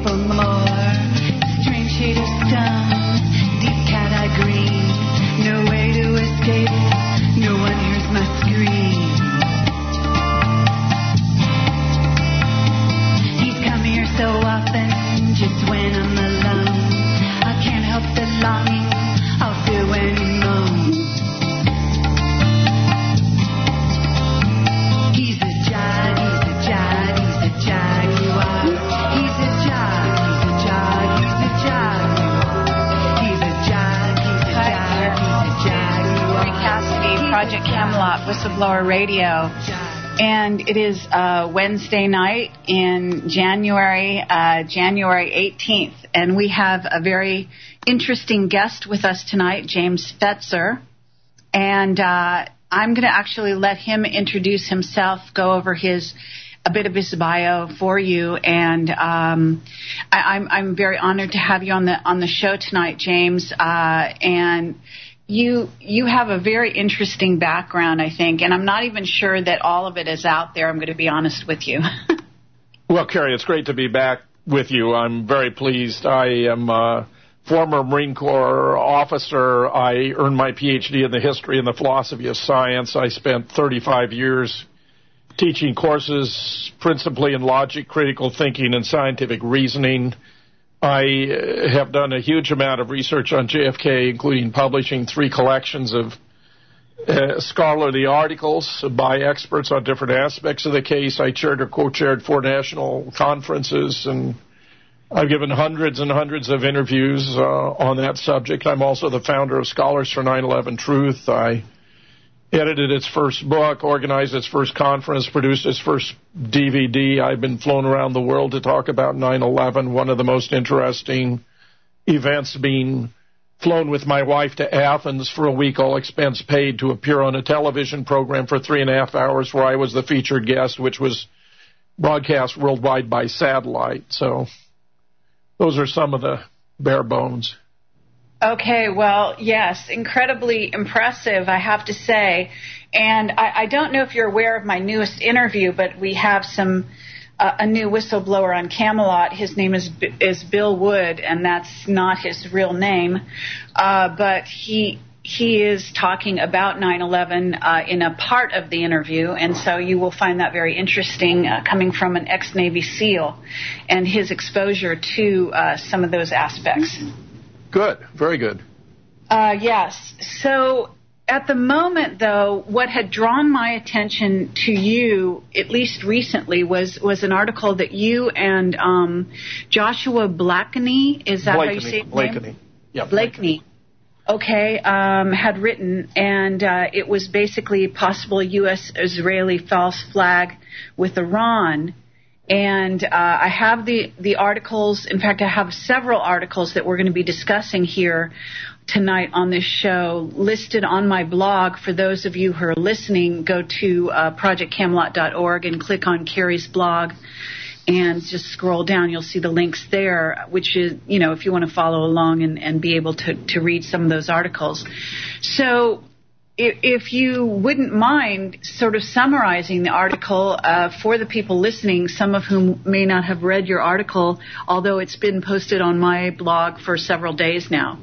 for more. Strange shade of stone, deep cat-eye green. No way to escape, no one hears my scream. He's come here so often, just when I'm alone. I can't help the longing, I'll feel when he moans. He's a jag, he's a jag, he's a jaguar. He's a jag, he's a jag, he's a jaguar. He's a jag, he's a jag, he's a jaguar. Carrie Cassidy, Project Camelot, Whistleblower Radio. And it is Wednesday night in January 18th. And we have a very interesting guest with us tonight, James Fetzer. And I'm going to actually let him introduce himself, go over a bit of his bio for you. And I'm very honored to have you on the show tonight, James. And you have a very interesting background, I think, and I'm not even sure that all of it is out there, I'm going to be honest with you. Well, Carrie, it's great to be back with you. I'm very pleased. I am a former Marine Corps officer. I earned my Ph.D. in the history and the philosophy of science. I spent 35 years teaching courses principally in logic, critical thinking, and scientific reasoning. I have done a huge amount of research on JFK, including publishing 3 collections of scholarly articles by experts on different aspects of the case. I chaired or co-chaired 4 national conferences, and I've given hundreds and hundreds of interviews on that subject. I'm also the founder of Scholars for 9/11 Truth. I edited its first book, organized its first conference, produced its first DVD. I've been flown around the world to talk about 9/11, one of the most interesting events, being flown with my wife to Athens for a week, all expense paid, to appear on a television program for 3.5 hours where I was the featured guest, which was broadcast worldwide by satellite. So those are some of the bare bones. Okay, well, yes, incredibly impressive, I have to say. And I don't know if you're aware of my newest interview, but we have a new whistleblower on Camelot. His name is Bill Wood, and that's not his real name. But he is talking about 9/11 in a part of the interview, and so you will find that very interesting, coming from an ex-Navy SEAL and his exposure to some of those aspects. Good. Very good. Yes. So at the moment, though, what had drawn my attention to you, at least recently, was an article that you and Joshua Blakeney, is that how you say it? Blakeney. Yeah, Blakeney. Okay, had written, and it was basically possible U.S.-Israeli false flag with Iran. And I have the articles. In fact, I have several articles that we're going to be discussing here tonight on this show listed on my blog. For those of you who are listening, go to projectcamelot.org and click on Carrie's blog and just scroll down. You'll see the links there, which is, if you want to follow along and be able to read some of those articles. So if you wouldn't mind sort of summarizing the article for the people listening, some of whom may not have read your article, although it's been posted on my blog for several days now.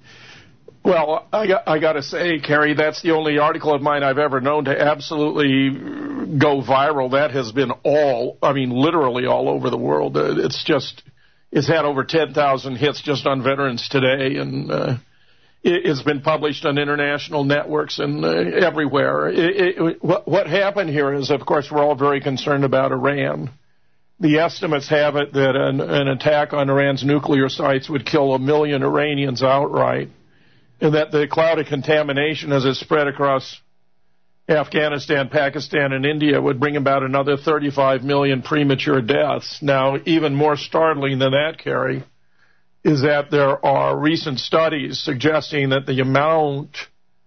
Well, I got to say, Carrie, that's the only article of mine I've ever known to absolutely go viral. That has been literally all over the world. It's had over 10,000 hits just on Veterans Today, and it's been published on international networks and everywhere. What happened here is, of course, we're all very concerned about Iran. The estimates have it that an attack on Iran's nuclear sites would kill 1 million Iranians outright, and that the cloud of contamination as it spread across Afghanistan, Pakistan, and India would bring about another 35 million premature deaths. Now, even more startling than that, Carrie, is that there are recent studies suggesting that the amount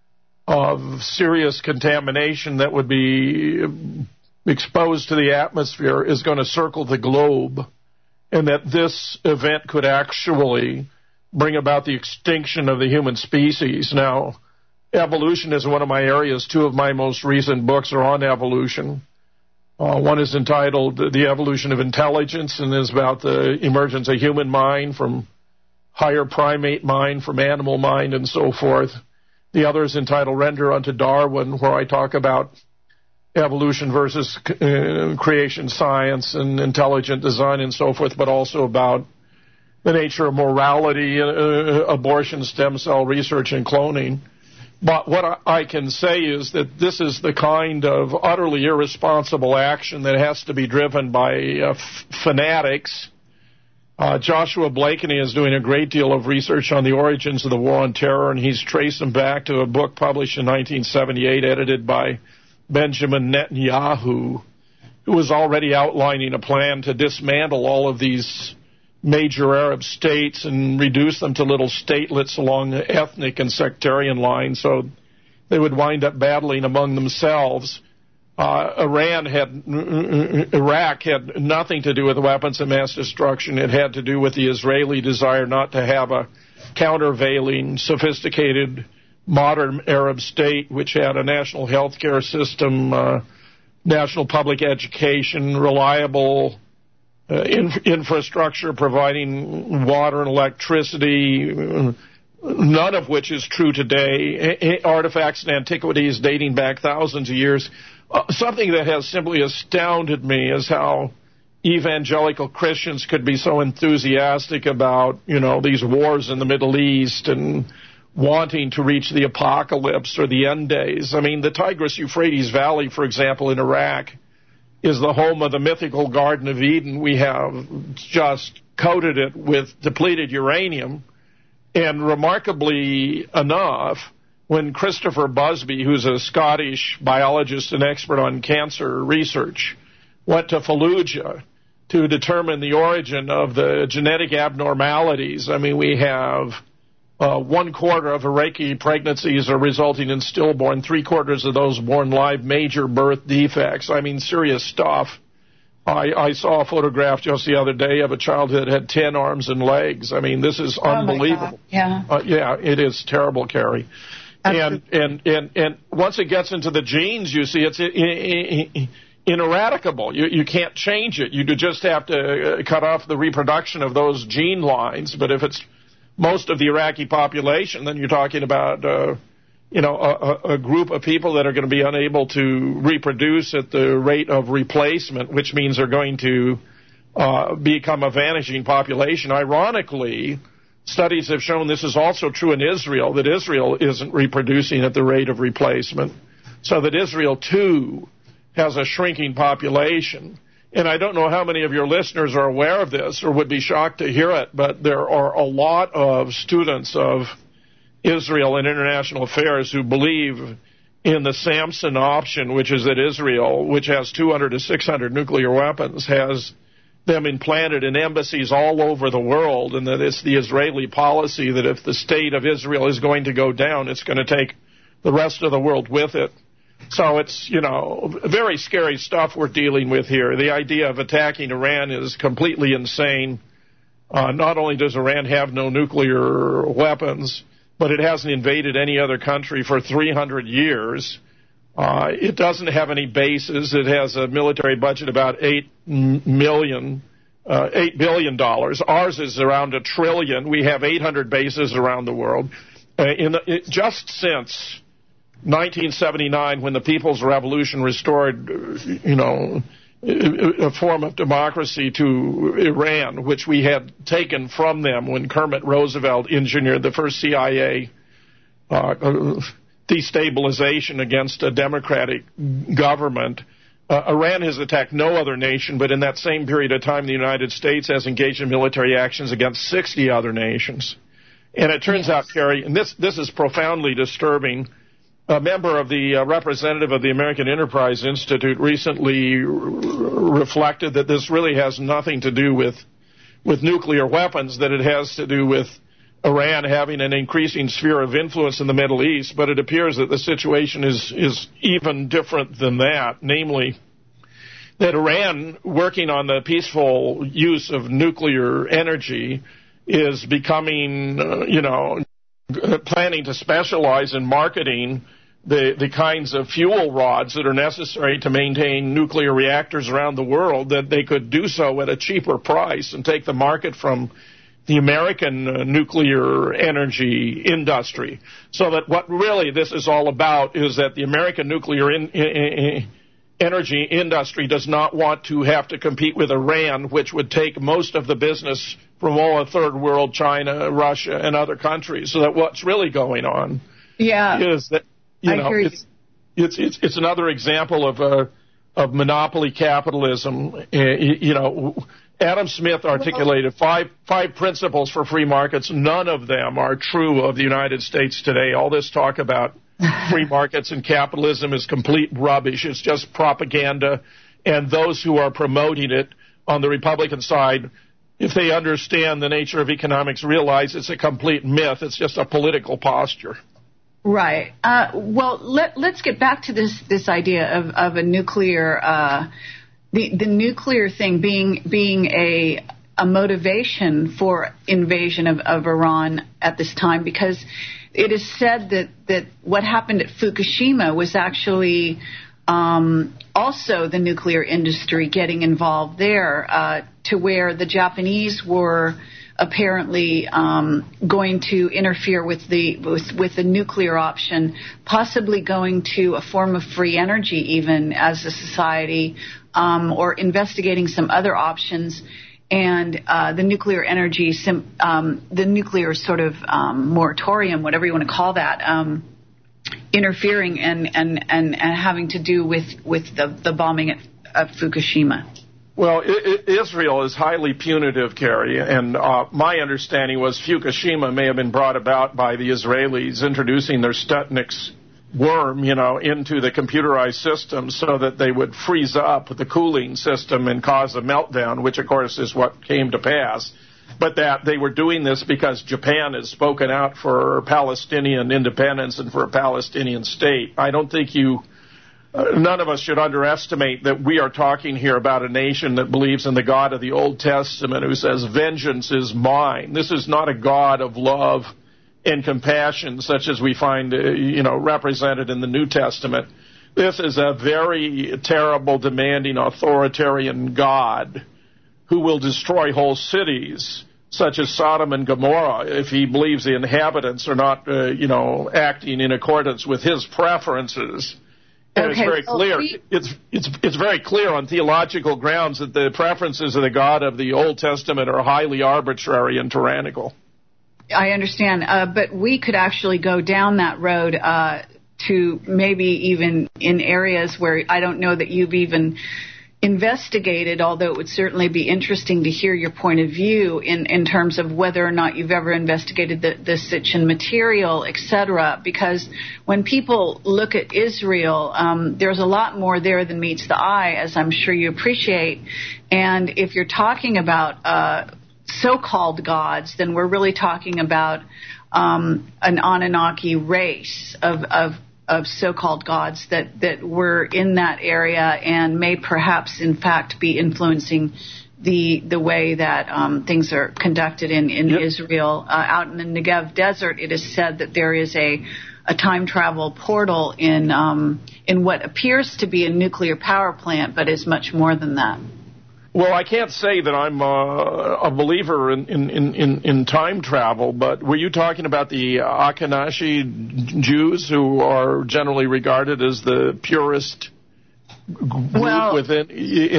of serious contamination that would be exposed to the atmosphere is going to circle the globe, and that this event could actually bring about the extinction of the human species. Now, evolution is one of my areas. 2 of my most recent books are on evolution. One is entitled The Evolution of Intelligence, and is about the emergence of human mind from higher primate mind, from animal mind, and so forth. The other is entitled Render Unto Darwin, where I talk about evolution versus creation science and intelligent design and so forth, but also about the nature of morality, abortion, stem cell research, and cloning. But what I can say is that this is the kind of utterly irresponsible action that has to be driven by fanatics. Joshua Blakeney is doing a great deal of research on the origins of the War on Terror, and he's traced them back to a book published in 1978, edited by Benjamin Netanyahu, who was already outlining a plan to dismantle all of these major Arab states and reduce them to little statelets along ethnic and sectarian lines, so they would wind up battling among themselves. Iraq had nothing to do with weapons of mass destruction. It had to do with the Israeli desire not to have a countervailing, sophisticated, modern Arab state which had a national health care system, national public education, reliable infrastructure providing water and electricity, none of which is true today, artifacts and antiquities dating back thousands of years. Something that has simply astounded me is how evangelical Christians could be so enthusiastic about, these wars in the Middle East and wanting to reach the apocalypse or the end days. I mean, the Tigris-Euphrates Valley, for example, in Iraq, is the home of the mythical Garden of Eden. We have just coated it with depleted uranium. And remarkably enough, when Christopher Busby, who's a Scottish biologist and expert on cancer research, went to Fallujah to determine the origin of the genetic abnormalities, I mean, we have 1/4 of Iraqi pregnancies are resulting in stillborn, 3/4 of those born live, major birth defects. I mean, serious stuff. I saw a photograph just the other day of a child that had 10 arms and legs. I mean, this is unbelievable. Yeah. Yeah, it is terrible, Carrie. And once it gets into the genes, you see, it's ineradicable. You can't change it. You just have to cut off the reproduction of those gene lines. But if it's most of the Iraqi population, then you're talking about, a group of people that are going to be unable to reproduce at the rate of replacement, which means they're going to become a vanishing population. Ironically, studies have shown this is also true in Israel, that Israel isn't reproducing at the rate of replacement, so that Israel, too, has a shrinking population. And I don't know how many of your listeners are aware of this or would be shocked to hear it, but there are a lot of students of Israel and international affairs who believe in the Samson option, which is that Israel, which has 200 to 600 nuclear weapons, has them implanted in embassies all over the world, and that it's the Israeli policy that if the state of Israel is going to go down, it's going to take the rest of the world with it. So it's, very scary stuff we're dealing with here. The idea of attacking Iran is completely insane. Not only does Iran have no nuclear weapons, but it hasn't invaded any other country for 300 years. It doesn't have any bases. It has a military budget about $8 billion. Ours is around $1 trillion. We have 800 bases around the world. Just since 1979, when the People's Revolution restored, a form of democracy to Iran, which we had taken from them when Kermit Roosevelt engineered the first CIA destabilization against a democratic government. Iran has attacked no other nation, but in that same period of time, the United States has engaged in military actions against 60 other nations. And it turns out, Carrie, and this is profoundly disturbing, a member of the representative of the American Enterprise Institute recently reflected that this really has nothing to do with nuclear weapons, that it has to do with Iran having an increasing sphere of influence in the Middle East. But it appears that the situation is even different than that, namely that Iran, working on the peaceful use of nuclear energy, is becoming, planning to specialize in marketing the kinds of fuel rods that are necessary to maintain nuclear reactors around the world, that they could do so at a cheaper price and take the market from the American nuclear energy industry. So that what really this is all about is that the American nuclear energy industry does not want to have to compete with Iran, which would take most of the business from all the third world, China, Russia, and other countries. So that what's really going on is that, it's another example of monopoly capitalism. Adam Smith articulated five principles for free markets. None of them are true of the United States today. All this talk about free markets and capitalism is complete rubbish. It's just propaganda. And those who are promoting it on the Republican side, if they understand the nature of economics, realize it's a complete myth. It's just a political posture. Right. Well, let's get back to this idea of a nuclear, the nuclear thing being a motivation for invasion of Iran at this time, because it is said that what happened at Fukushima was actually also the nuclear industry getting involved there, to where the Japanese were apparently going to interfere with the nuclear option, possibly going to a form of free energy even as a society, or investigating some other options. And the nuclear energy, the nuclear sort of moratorium, whatever you want to call that, interfering and having to do with the bombing at Fukushima. Well, Israel is highly punitive, Carrie, and my understanding was Fukushima may have been brought about by the Israelis introducing their Stuxnet worm, into the computerized system so that they would freeze up the cooling system and cause a meltdown, which, of course, is what came to pass. But that they were doing this because Japan has spoken out for Palestinian independence and for a Palestinian state. I don't think none of us should underestimate that we are talking here about a nation that believes in the God of the Old Testament who says, vengeance is mine. This is not a God of love and compassion such as we find, represented in the New Testament. This is a very terrible, demanding, authoritarian God who will destroy whole cities, such as Sodom and Gomorrah, if he believes the inhabitants are not, acting in accordance with his preferences. And it's very clear. It's very clear on theological grounds that the preferences of the God of the Old Testament are highly arbitrary and tyrannical. I understand, but we could actually go down that road to maybe even in areas where I don't know that you've even investigated, although it would certainly be interesting to hear your point of view in terms of whether or not you've ever investigated the Sitchin material, etc. Because when people look at Israel, there's a lot more there than meets the eye, as I'm sure you appreciate. And if you're talking about so-called gods, then we're really talking about an Anunnaki race of so-called gods that were in that area and may perhaps in fact be influencing the way that things are conducted in Israel. Out in the Negev desert, it is said that there is a time travel portal in what appears to be a nuclear power plant, but is much more than that. Well, I can't say that I'm a believer in time travel, but were you talking about the Ashkenazi Jews who are generally regarded as the purest group within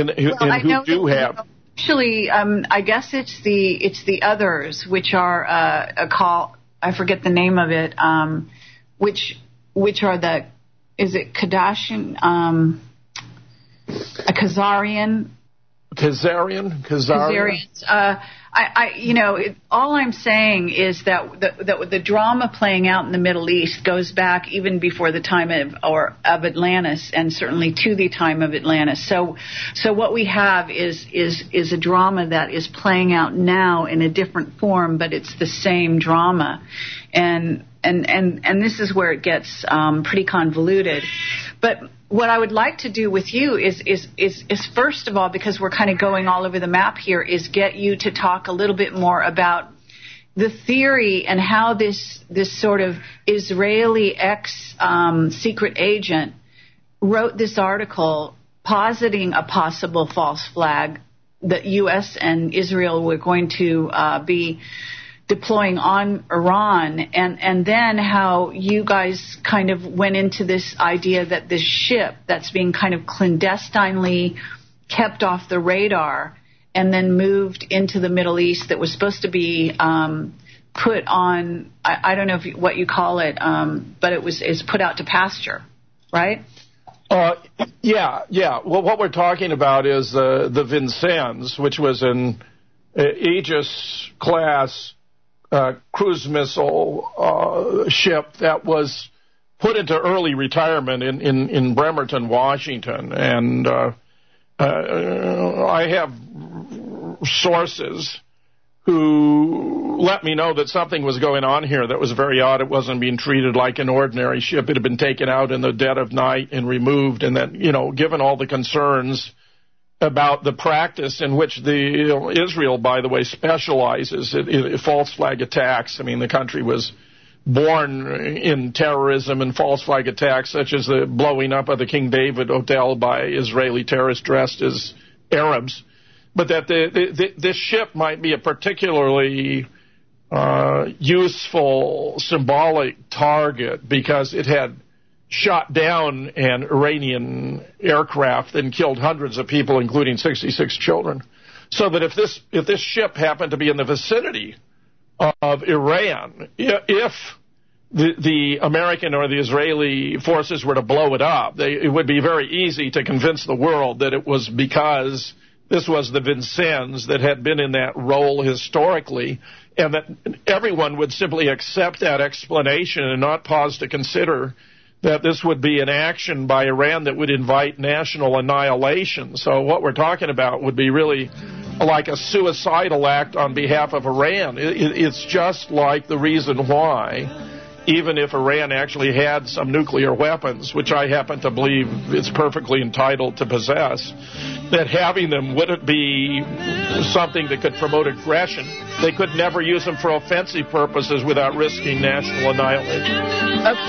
who do have? Actually, I guess it's the others, which are I forget the name of it, which are is it Kadashian, a Khazarian? Khazarians. All I'm saying is that the drama playing out in the Middle East goes back even before the time of Atlantis, and certainly to the time of Atlantis. So what we have is a drama that is playing out now in a different form, but it's the same drama, and this is where it gets pretty convoluted. But what I would like to do with you is first of all, because we're kind of going all over the map here, is get you to talk a little bit more about the theory and how this sort of Israeli secret agent wrote this article positing a possible false flag that U.S. and Israel were going to be deploying on Iran, and then how you guys kind of went into this idea that this ship that's being kind of clandestinely kept off the radar and then moved into the Middle East that was supposed to be put on, I don't know what you call it, but it's put out to pasture, right? Yeah. Well, what we're talking about is the Vincennes, which was an Aegis-class cruise missile ship that was put into early retirement in Bremerton, Washington. And I have sources who let me know that something was going on here that was very odd. It wasn't being treated like an ordinary ship. It had been taken out in the dead of night and removed. And that, given all the concerns about the practice in which Israel, by the way, specializes in false flag attacks. I mean, the country was born in terrorism and false flag attacks, such as the blowing up of the King David Hotel by Israeli terrorists dressed as Arabs. But that this ship might be a particularly useful symbolic target because it had shot down an Iranian aircraft and killed hundreds of people, including 66 children. So that if this ship happened to be in the vicinity of Iran, if the American or the Israeli forces were to blow it up, it would be very easy to convince the world that it was because this was the Vincennes that had been in that role historically, and that everyone would simply accept that explanation and not pause to consider that this would be an action by Iran that would invite national annihilation. So what we're talking about would be really like a suicidal act on behalf of Iran. It's just like the reason why, even if Iran actually had some nuclear weapons, which I happen to believe it's perfectly entitled to possess, that having them wouldn't be something that could promote aggression. They could never use them for offensive purposes without risking national annihilation.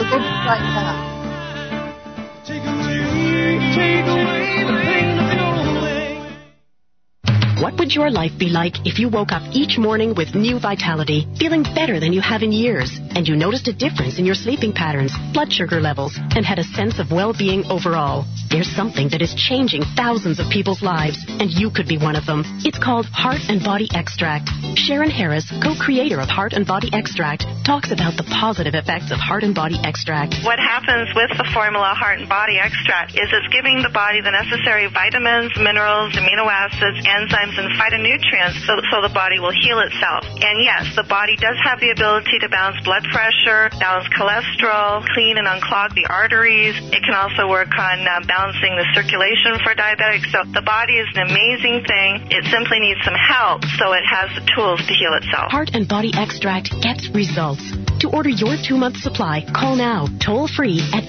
What would your life be like if you woke up each morning with new vitality, feeling better than you have in years, and you noticed a difference in your sleeping patterns, blood sugar levels, and had a sense of well-being overall? There's something that is changing thousands of people's lives, and you could be one of them. It's called Heart and Body Extract. Sharon Harris, co-creator of Heart and Body Extract, talks about the positive effects of Heart and Body Extract. What happens with the formula Heart and Body Extract is it's giving the body the necessary vitamins, minerals, amino acids, enzymes, and phytonutrients so the body will heal itself. And yes, the body does have the ability to balance blood pressure, balance cholesterol, clean and unclog the arteries. It can also work on balancing the circulation for diabetics. So the body is an amazing thing. It simply needs some help so it has the tools to heal itself. Heart and Body Extract gets results. To order your 2-month supply, call now, toll free at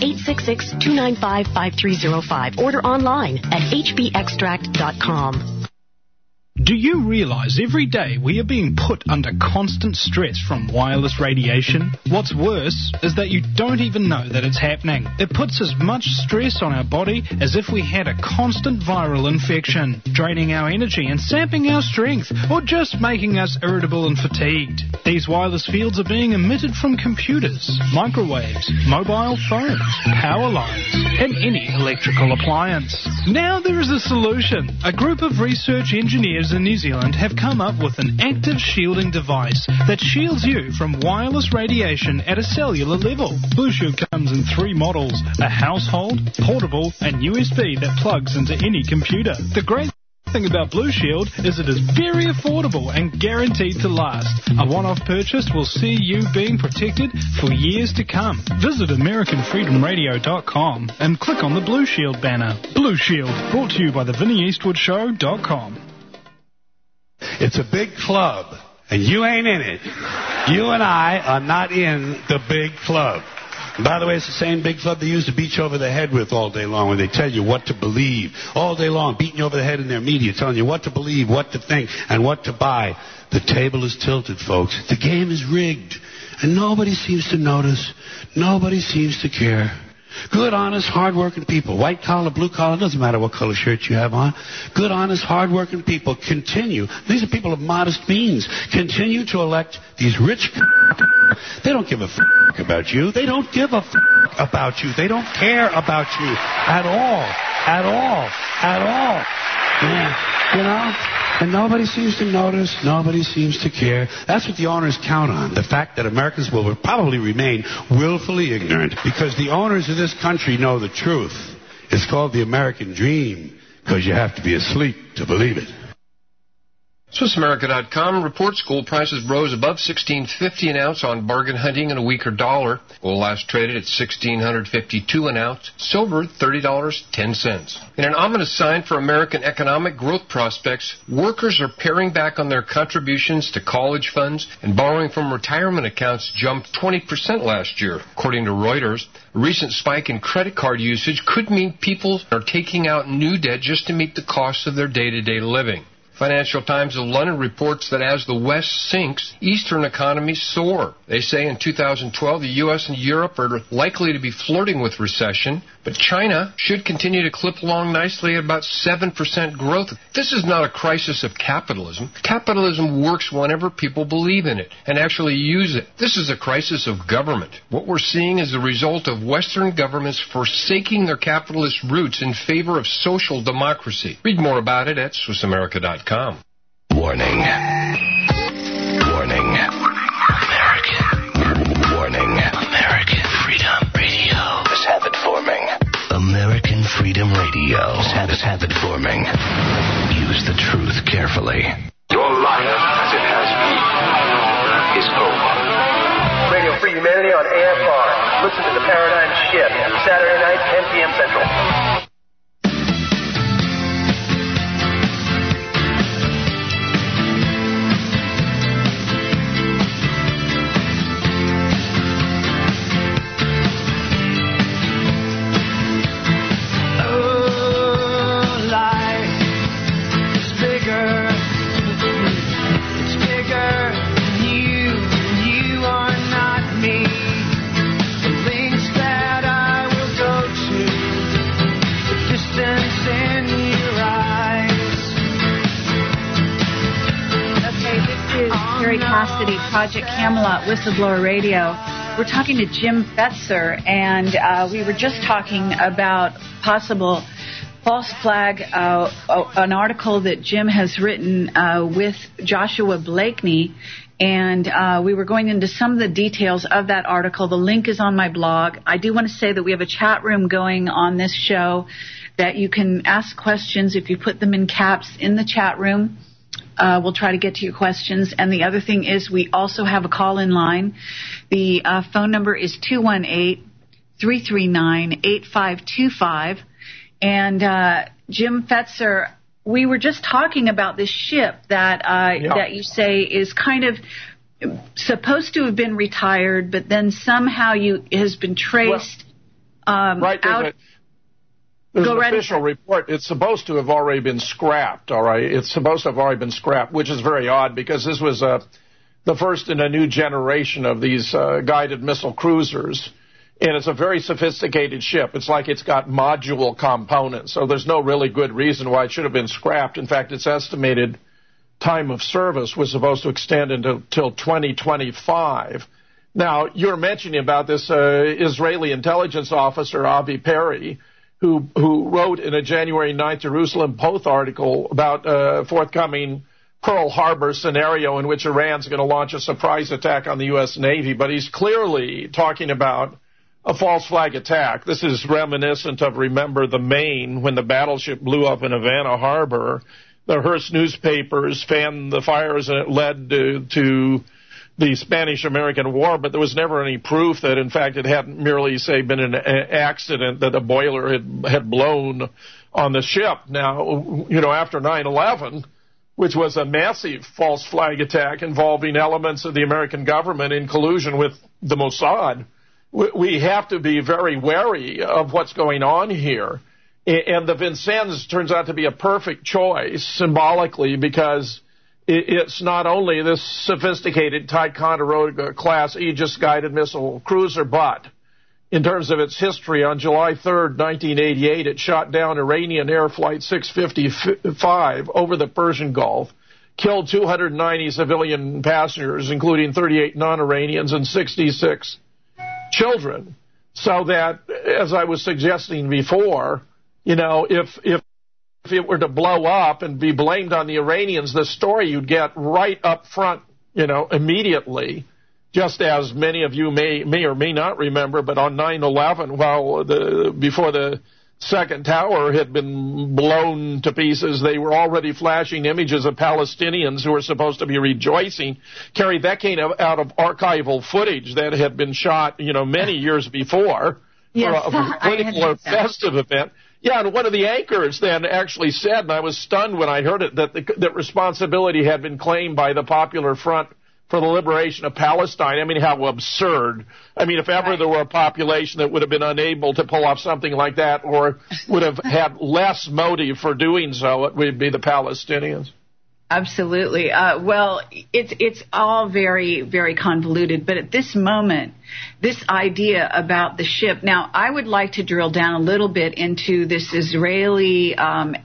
866-295-5305. Order online at hbextract.com. Do you realize every day we are being put under constant stress from wireless radiation? What's worse is that you don't even know that it's happening. It puts as much stress on our body as if we had a constant viral infection, draining our energy and sapping our strength, or just making us irritable and fatigued. These wireless fields are being emitted from computers, microwaves, mobile phones, power lines, and any electrical appliance. Now there is a solution. A group of research engineers in New Zealand have come up with an active shielding device that shields you from wireless radiation at a cellular level. Blue Shield comes in 3 models, a household, portable, and USB that plugs into any computer. The great thing about Blue Shield is it is very affordable and guaranteed to last. A one-off purchase will see you being protected for years to come. Visit AmericanFreedomRadio.com and click on the Blue Shield banner. Blue Shield, brought to you by the VinnieEastwoodShow.com. It's a big club, and you ain't in it. You and I are not in the big club. And by the way, it's the same big club they used to beat you over the head with all day long when they tell you what to believe. All day long, beating you over the head in their media, telling you what to believe, what to think, and what to buy. The table is tilted, folks. The game is rigged. And nobody seems to notice. Nobody seems to care. Good, honest, hard-working people. White collar, blue collar, doesn't matter what color shirt you have on. Good, honest, hard-working people continue. These are people of modest means. Continue to elect these rich. They don't give a about you. They don't give a about you. They don't care about you at all. At all. At all. Yeah. You know? And nobody seems to notice. Nobody seems to care. That's what the owners count on. The fact that Americans will probably remain willfully ignorant because the owners of this country know the truth. It's called the American dream because you have to be asleep to believe it. SwissAmerica.com reports gold prices rose above $1,650 an ounce on bargain hunting and a weaker dollar. Gold last traded at $1,652 an ounce. Silver, $30.10. In an ominous sign for American economic growth prospects, workers are paring back on their contributions to college funds, and borrowing from retirement accounts jumped 20% last year. According to Reuters, a recent spike in credit card usage could mean people are taking out new debt just to meet the costs of their day-to-day living. Financial Times of London reports that as the West sinks, Eastern economies soar. They say in 2012 the U.S. and Europe are likely to be flirting with recession, but China should continue to clip along nicely at about 7% growth. This is not a crisis of capitalism. Capitalism works whenever people believe in it and actually use it. This is a crisis of government. What we're seeing is the result of Western governments forsaking their capitalist roots in favor of social democracy. Read more about it at SwissAmerica.com. Warning. Warning. American. Warning. American Freedom Radio is habit forming. American Freedom Radio is habit forming. Use the truth carefully. Your life, as it has been, is over. Radio Free Humanity on AFR. Listen to The Paradigm Shift. Saturday night, 10 p.m. Central. Cassidy, Project Camelot, Whistleblower Radio. We're talking to Jim Fetzer, and we were just talking about possible false flag, an article that Jim has written with Joshua Blakeney, and we were going into some of the details of that article. The link is on my blog. I do want to say that we have a chat room going on this show that you can ask questions if you put them in caps in the chat room. We'll try to get to your questions. And the other thing is we also have a call-in line. The phone number is 218-339-8525. And Jim Fetzer, we were just talking about this ship that that you say is kind of supposed to have been retired, but then somehow has been traced out. There's an official report. It's supposed to have already been scrapped, all right? It's supposed to have already been scrapped, which is very odd because this was the first in a new generation of these guided missile cruisers, and it's a very sophisticated ship. It's like it's got module components, so there's no really good reason why it should have been scrapped. In fact, its estimated time of service was supposed to extend until 2025. Now, you're mentioning about this Israeli intelligence officer, Avi Perry, who wrote in a January 9th Jerusalem Post article about a forthcoming Pearl Harbor scenario in which Iran's going to launch a surprise attack on the U.S. Navy. But he's clearly talking about a false flag attack. This is reminiscent of, remember, the Maine, when the battleship blew up in Havana Harbor. The Hearst newspapers fanned the fires and it led to the Spanish-American War, but there was never any proof that, in fact, it hadn't merely, say, been an accident that a boiler had blown on the ship. Now, after 9/11, which was a massive false flag attack involving elements of the American government in collusion with the Mossad, we have to be very wary of what's going on here. And the Vincennes turns out to be a perfect choice symbolically because it's not only this sophisticated Ticonderoga-class Aegis-guided missile cruiser, but in terms of its history, on July 3rd, 1988, it shot down Iranian Air Flight 655 over the Persian Gulf, killed 290 civilian passengers, including 38 non-Iranians and 66 children. So that, as I was suggesting before, if it were to blow up and be blamed on the Iranians, the story you'd get right up front, immediately, just as many of you may or may not remember, but on 9/11, before the second tower had been blown to pieces, they were already flashing images of Palestinians who were supposed to be rejoicing. Carrie, that came out of archival footage that had been shot, many years before for a political or festive event. Yeah, and one of the anchors then actually said, and I was stunned when I heard it, that responsibility had been claimed by the Popular Front for the Liberation of Palestine. I mean, how absurd. I mean, if ever there were a population that would have been unable to pull off something like that or would have had less motive for doing so, it would be the Palestinians. Absolutely. Well, it's all very, very convoluted. But at this moment, this idea about the ship. Now, I would like to drill down a little bit into this Israeli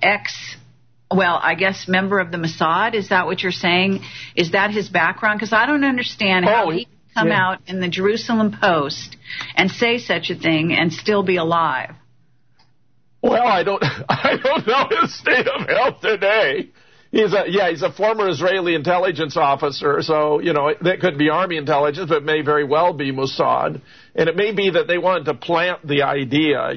I guess member of the Mossad. Is that what you're saying? Is that his background? Because I don't understand how he can come out in the Jerusalem Post and say such a thing and still be alive. Well, I don't know his state of health today. He's a former Israeli intelligence officer, so, that could be Army intelligence, but it may very well be Mossad. And it may be that they wanted to plant the idea,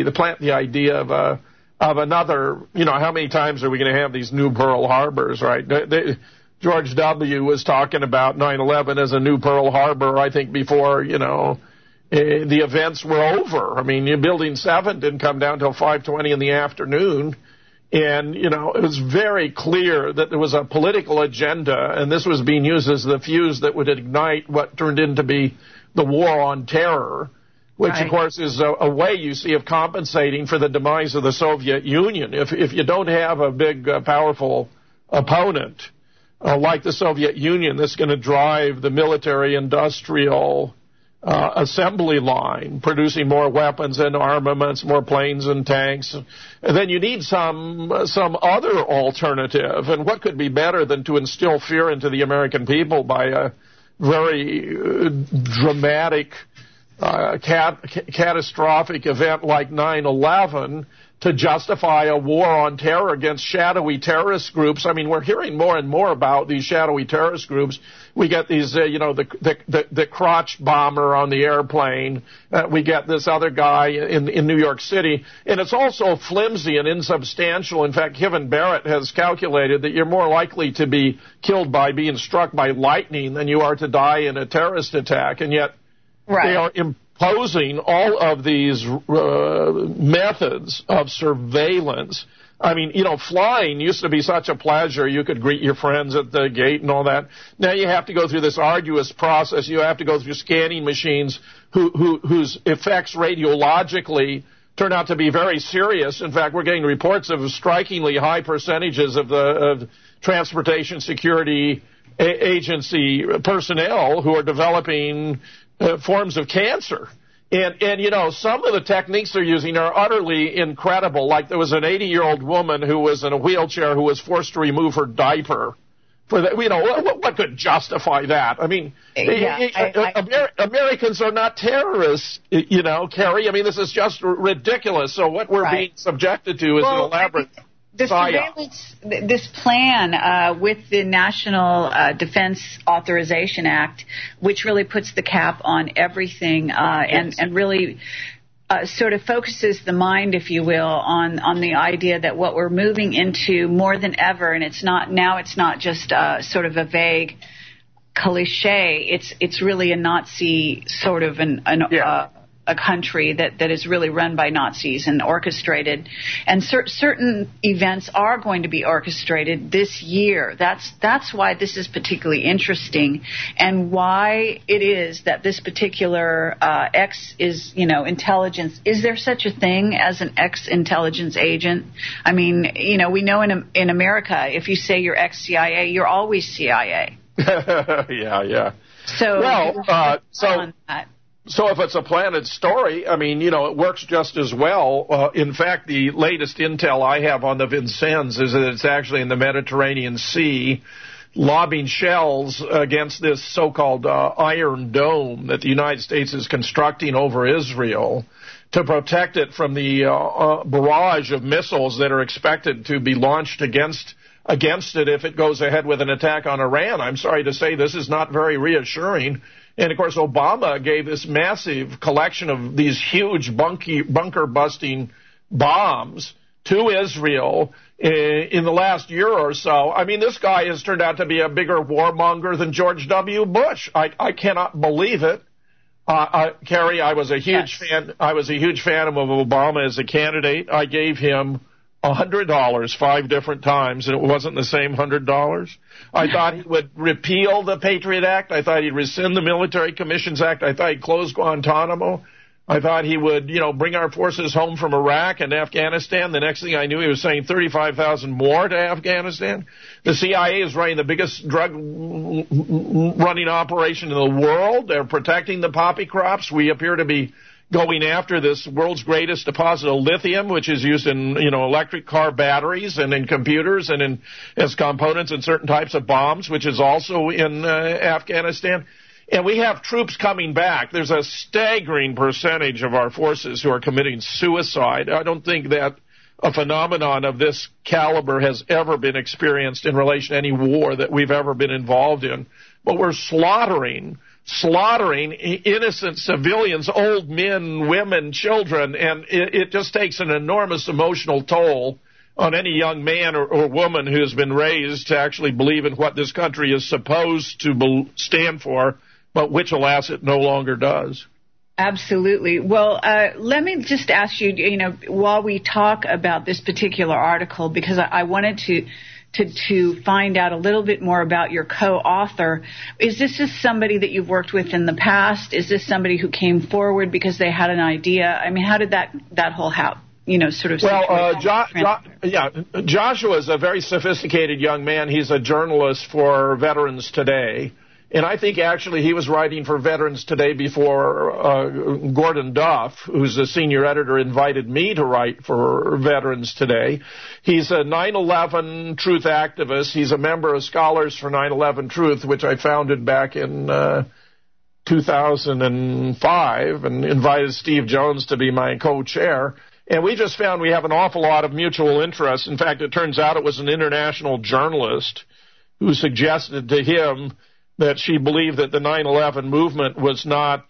of another, how many times are we going to have these new Pearl Harbors, right? George W. was talking about 9/11 as a new Pearl Harbor, I think, before, the events were over. I mean, Building 7 didn't come down until 5:20 in the afternoon. And, it was very clear that there was a political agenda, and this was being used as the fuse that would ignite what turned into be the war on terror, which, of course, is a way, you see, of compensating for the demise of the Soviet Union. If you don't have a big, powerful opponent like the Soviet Union that's going to drive the military-industrial assembly line, producing more weapons and armaments, more planes and tanks, and then you need some other alternative. And what could be better than to instill fear into the American people by a very dramatic, catastrophic event like 9/11 to justify a war on terror against shadowy terrorist groups? I mean, we're hearing more and more about these shadowy terrorist groups. We get these, the crotch bomber on the airplane. We get this other guy in New York City. And it's also flimsy and insubstantial. In fact, Kevin Barrett has calculated that you're more likely to be killed by being struck by lightning than you are to die in a terrorist attack. And yet they are imposing all of these methods of surveillance. I mean, flying used to be such a pleasure. You could greet your friends at the gate and all that. Now you have to go through this arduous process. You have to go through scanning machines whose effects radiologically turn out to be very serious. In fact, we're getting reports of strikingly high percentages of Transportation Security Agency personnel who are developing forms of cancer. And some of the techniques they're using are utterly incredible. Like there was an 80-year-old woman who was in a wheelchair who was forced to remove her diaper. What could justify that? I mean, Americans are not terrorists, Carrie. I mean, this is just ridiculous. So what we're being subjected to is an elaborate this plan with the National Defense Authorization Act, which really puts the cap on everything and really sort of focuses the mind, if you will, on the idea that what we're moving into more than ever, and it's not just sort of a vague cliche. It's really a Nazi sort of a country that is really run by Nazis and orchestrated, and certain events are going to be orchestrated this year. That's why this is particularly interesting, and why it is that this particular X is, intelligence. Is there such a thing as an ex-intelligence agent? I mean, we know in America, if you say you're ex-CIA, you're always CIA. Yeah. So if it's a planted story, I mean, it works just as well. In fact, the latest intel I have on the Vincennes is that it's actually in the Mediterranean Sea, lobbing shells against this so-called Iron Dome that the United States is constructing over Israel to protect it from the barrage of missiles that are expected to be launched against it if it goes ahead with an attack on Iran. I'm sorry to say this is not very reassuring. And, of course, Obama gave this massive collection of these huge bunker-busting bombs to Israel in the last year or so. I mean, this guy has turned out to be a bigger warmonger than George W. Bush. I cannot believe it. Carrie, I was a huge fan. I was a huge fan of Obama as a candidate. I gave him $100 5 different times, and it wasn't the same $100. I thought he would repeal the Patriot Act. I thought he'd rescind the Military Commissions Act. I thought he'd close Guantanamo. I thought he would, bring our forces home from Iraq and Afghanistan. The next thing I knew, he was saying 35,000 more to Afghanistan. The CIA is running the biggest drug running operation in the world. They're protecting the poppy crops. We appear to be going after this world's greatest deposit of lithium, which is used in, electric car batteries and in computers and as components in certain types of bombs, which is also in Afghanistan. And we have troops coming back. There's a staggering percentage of our forces who are committing suicide. I don't think that a phenomenon of this caliber has ever been experienced in relation to any war that we've ever been involved in. But we're slaughtering innocent civilians, old men, women, children, and it just takes an enormous emotional toll on any young man or woman who has been raised to actually believe in what this country is supposed to stand for, but which, alas, it no longer does. Absolutely. Well, let me just ask you, while we talk about this particular article, because I wanted to find out a little bit more about your co-author. Is this just somebody that you've worked with in the past? Is this somebody who came forward because they had an idea? I mean, how did that whole sort of... Well, Joshua is a very sophisticated young man. He's a journalist for Veterans Today. And I think actually he was writing for Veterans Today before Gordon Duff, who's the senior editor, invited me to write for Veterans Today. He's a 9/11 truth activist. He's a member of Scholars for 9/11 Truth, which I founded back in 2005 and invited Steve Jones to be my co-chair. And we just found we have an awful lot of mutual interests. In fact, it turns out it was an international journalist who suggested to him that she believed that the 9/11 movement was not,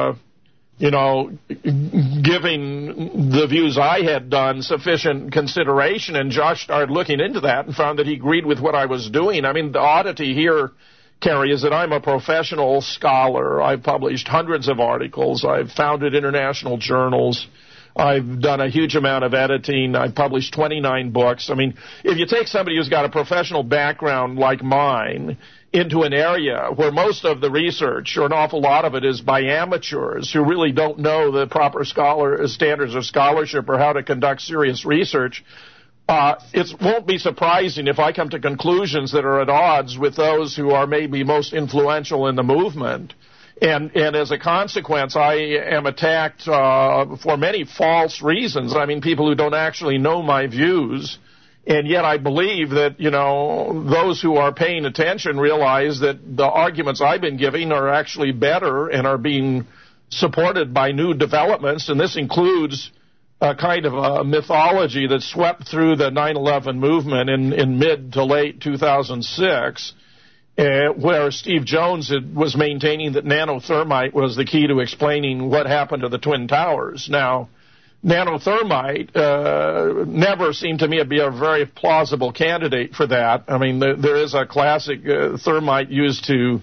giving the views I had done sufficient consideration. And Josh started looking into that and found that he agreed with what I was doing. I mean, the oddity here, Carrie, is that I'm a professional scholar. I've published hundreds of articles. I've founded international journals. I've done a huge amount of editing. I've published 29 books. I mean, if you take somebody who's got a professional background like mine into an area where most of the research, or an awful lot of it, is by amateurs who really don't know the proper standards of scholarship or how to conduct serious research, it won't be surprising if I come to conclusions that are at odds with those who are maybe most influential in the movement. And as a consequence, I am attacked for many false reasons. I mean, people who don't actually know my views. And yet I believe that, those who are paying attention realize that the arguments I've been giving are actually better and are being supported by new developments. And this includes a kind of a mythology that swept through the 9/11 movement in mid to late 2006. Where Steve Jones was maintaining that nanothermite was the key to explaining what happened to the Twin Towers. Now, nanothermite never seemed to me to be a very plausible candidate for that. I mean, there is a classic thermite used to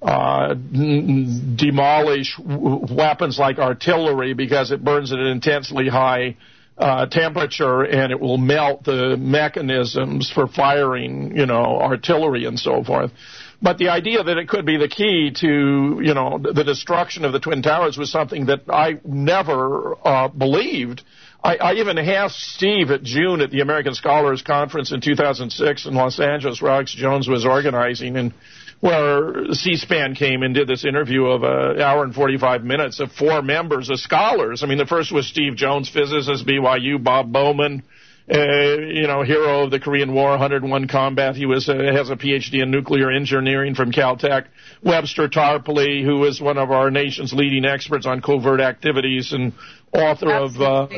demolish weapons like artillery because it burns at an intensely high temperature, and it will melt the mechanisms for firing, artillery and so forth. But the idea that it could be the key to, the destruction of the Twin Towers was something that I never believed. I even asked Steve at June at the American Scholars Conference in 2006 in Los Angeles, where Alex Jones was organizing, and where C-SPAN came and did this interview of an hour and 45 minutes of 4 members of scholars. I mean, the first was Steve Jones, physicist, BYU, Bob Bowman, hero of the Korean War, 101 combat. He has a PhD in nuclear engineering from Caltech. Webster Tarpley, who is one of our nation's leading experts on covert activities and author of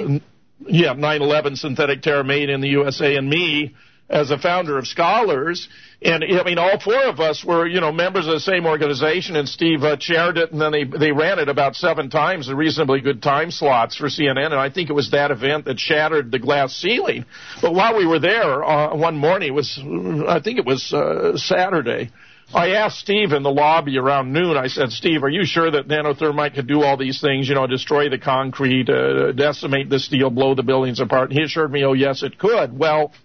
9/11 Synthetic Terror Made in the USA, and me as a founder of Scholars. And, all 4 of us were, members of the same organization, and Steve chaired it, and then they ran it about 7 times in reasonably good time slots for CNN, and I think it was that event that shattered the glass ceiling. But while we were there one morning, I think it was Saturday, I asked Steve in the lobby around noon, I said, Steve, are you sure that nanothermite could do all these things, destroy the concrete, decimate the steel, blow the buildings apart? And he assured me, oh, yes, it could. Well,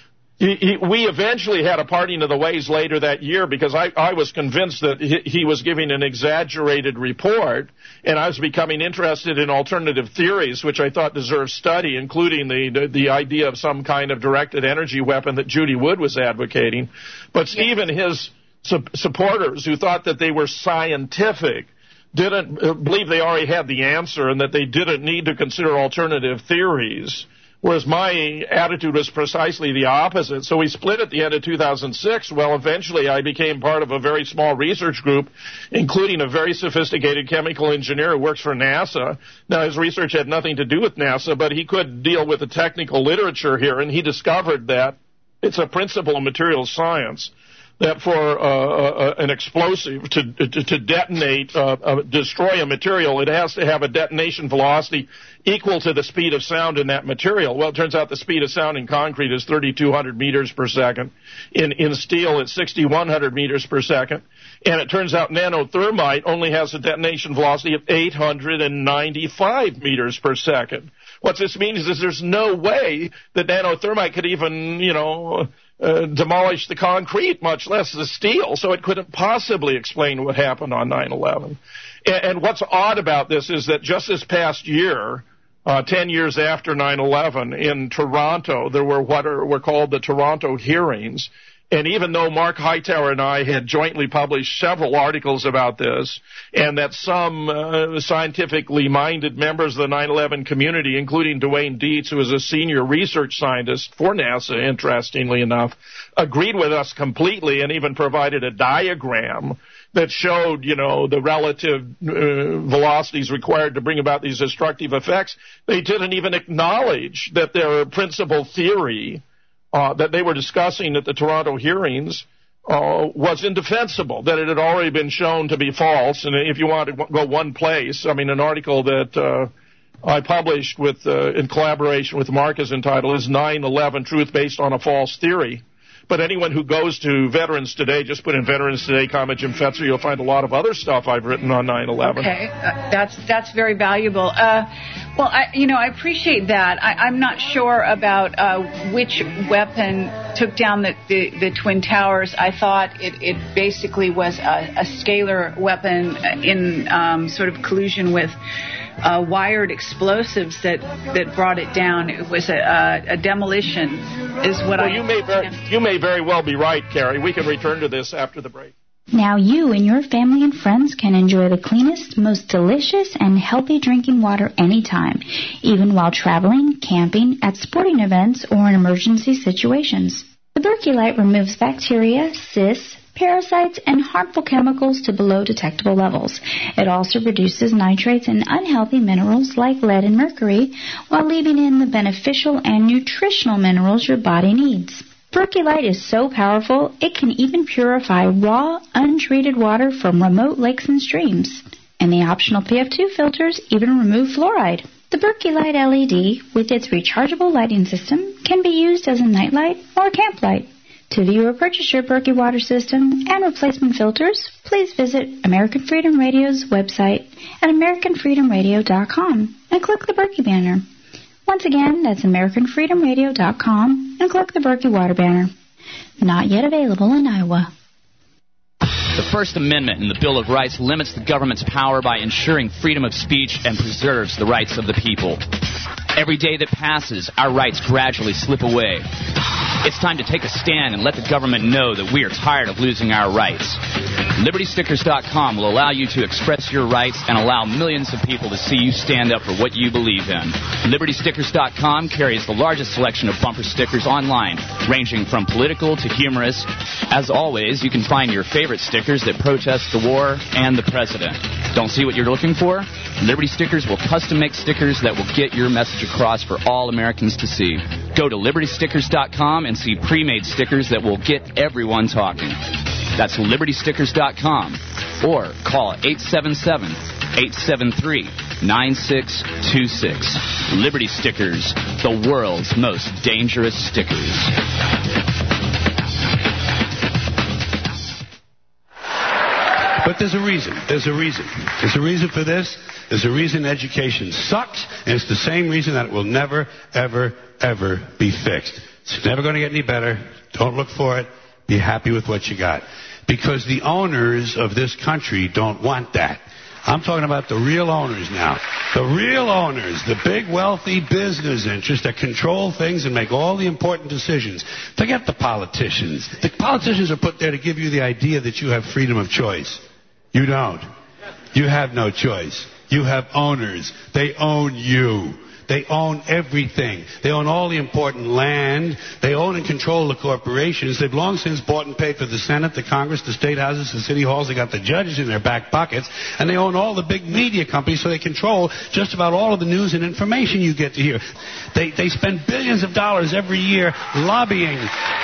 we eventually had a parting of the ways later that year because I was convinced that he was giving an exaggerated report, and I was becoming interested in alternative theories, which I thought deserved study, including the idea of some kind of directed energy weapon that Judy Wood was advocating. But Steve and his supporters, who thought that they were scientific, didn't believe they already had the answer and that they didn't need to consider alternative theories. Whereas my attitude was precisely the opposite. So we split at the end of 2006. Well, eventually I became part of a very small research group, including a very sophisticated chemical engineer who works for NASA. Now, his research had nothing to do with NASA, but he could deal with the technical literature here, and he discovered that it's a principle of materials science that for an explosive to detonate, destroy a material, it has to have a detonation velocity equal to the speed of sound in that material. Well, it turns out the speed of sound in concrete is 3,200 meters per second. In steel, it's 6,100 meters per second. And it turns out nanothermite only has a detonation velocity of 895 meters per second. What this means is there's no way that nanothermite could even, demolish the concrete, much less the steel, so it couldn't possibly explain what happened on 9/11. And what's odd about this is that just this past year, 10 years after 9/11, in Toronto, there were what were called the Toronto hearings. And even though Mark Hightower and I had jointly published several articles about this, and that some scientifically minded members of the 9/11 community, including Duane Dietz, who is a senior research scientist for NASA, interestingly enough, agreed with us completely and even provided a diagram that showed, the relative velocities required to bring about these destructive effects, they didn't even acknowledge that their principal theory that they were discussing at the Toronto hearings was indefensible, that it had already been shown to be false. And if you want to go one place, an article that I published in collaboration with Mark is entitled, Is 9/11 Truth Based on a False Theory? But anyone who goes to Veterans Today, just put in Veterans Today, Jim Fetzer, you'll find a lot of other stuff I've written on 9/11. Okay, that's very valuable. Well, I appreciate that. I'm not sure about which weapon took down the Twin Towers. I thought it basically was a scalar weapon in sort of collusion with wired explosives that brought it down. It was a demolition, is what You may very well be right, Carrie. We can return to this after the break. Now you and your family and friends can enjoy the cleanest, most delicious, and healthy drinking water anytime, even while traveling, camping, at sporting events, or in emergency situations. The Berkeylight removes bacteria, cysts, parasites, and harmful chemicals to below detectable levels. It also reduces nitrates and unhealthy minerals like lead and mercury, while leaving in the beneficial and nutritional minerals your body needs. Berkeylight is so powerful, it can even purify raw, untreated water from remote lakes and streams. And the optional PF2 filters even remove fluoride. The Berkeylight LED, with its rechargeable lighting system, can be used as a nightlight or camp light. To view or purchase your Berkey water system and replacement filtors, please visit American Freedom Radio's website at AmericanFreedomRadio.com and click the Berkey banner. Once again, that's AmericanFreedomRadio.com and click the Berkey Water banner. Not yet available in Iowa. The First Amendment in the Bill of Rights limits the government's power by ensuring freedom of speech and preserves the rights of the people. Every day that passes, our rights gradually slip away. It's time to take a stand and let the government know that we are tired of losing our rights. LibertyStickers.com will allow you to express your rights and allow millions of people to see you stand up for what you believe in. LibertyStickers.com carries the largest selection of bumper stickers online, ranging from political to humorous. As always, you can find your favorite stickers that protest the war and the president. Don't see what you're looking for? Liberty Stickers will custom make stickers that will get your message across for all Americans to see. Go to LibertyStickers.com and see pre-made stickers that will get everyone talking. That's LibertyStickers.com or call 877-873-9626. Liberty Stickers, the world's most dangerous stickers. But there's a reason. There's a reason. There's a reason for this. There's a reason education sucks, and it's the same reason that it will never, ever, ever be fixed. It's never going to get any better. Don't look for it. Be happy with what you got. Because the owners of this country don't want that. I'm talking about the real owners now. The real owners, the big wealthy business interests that control things and make all the important decisions. Forget the politicians. The politicians are put there to give you the idea that you have freedom of choice. You don't. You have no choice. You have owners. They own you. They own everything. They own all the important land. They own and control the corporations. They've long since bought and paid for the Senate, the Congress, the state houses, the city halls. They got the judges in their back pockets. And they own all the big media companies, so they control just about all of the news and information you get to hear. They spend billions of dollars every year lobbying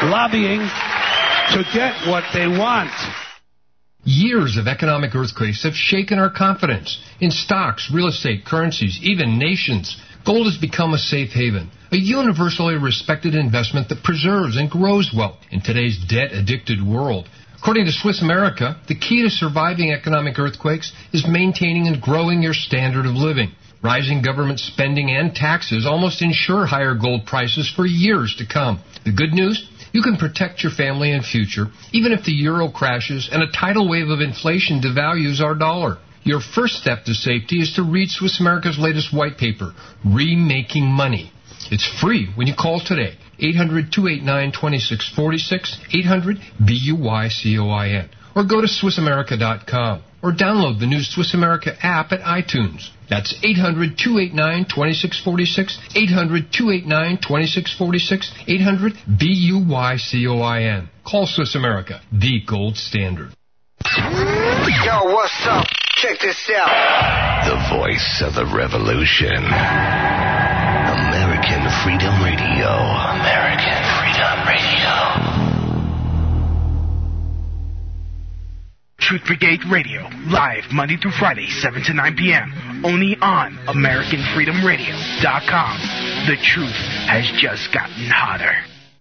to get what they want. Years of economic earthquakes have shaken our confidence in stocks, real estate, currencies, even nations. Gold has become a safe haven, a universally respected investment that preserves and grows wealth in today's debt-addicted world. According to Swiss America, the key to surviving economic earthquakes is maintaining and growing your standard of living. Rising government spending and taxes almost ensure higher gold prices for years to come. The good news? You can protect your family and future, even if the euro crashes and a tidal wave of inflation devalues our dollar. Your first step to safety is to read Swiss America's latest white paper, Remaking Money. It's free when you call today, 800-289-2646, 800-BUYCOIN, or go to SwissAmerica.com, or download the new Swiss America app at iTunes. That's 800-289-2646, 800-289-2646, 800-BUYCOIN. Call Swiss America, the gold standard. Yo, what's up? Check this out. The voice of the revolution. American Freedom Radio. American Freedom Radio. Truth Brigade Radio, live Monday through Friday, 7 to 9 p.m. Only on AmericanFreedomRadio.com. The truth has just gotten hotter.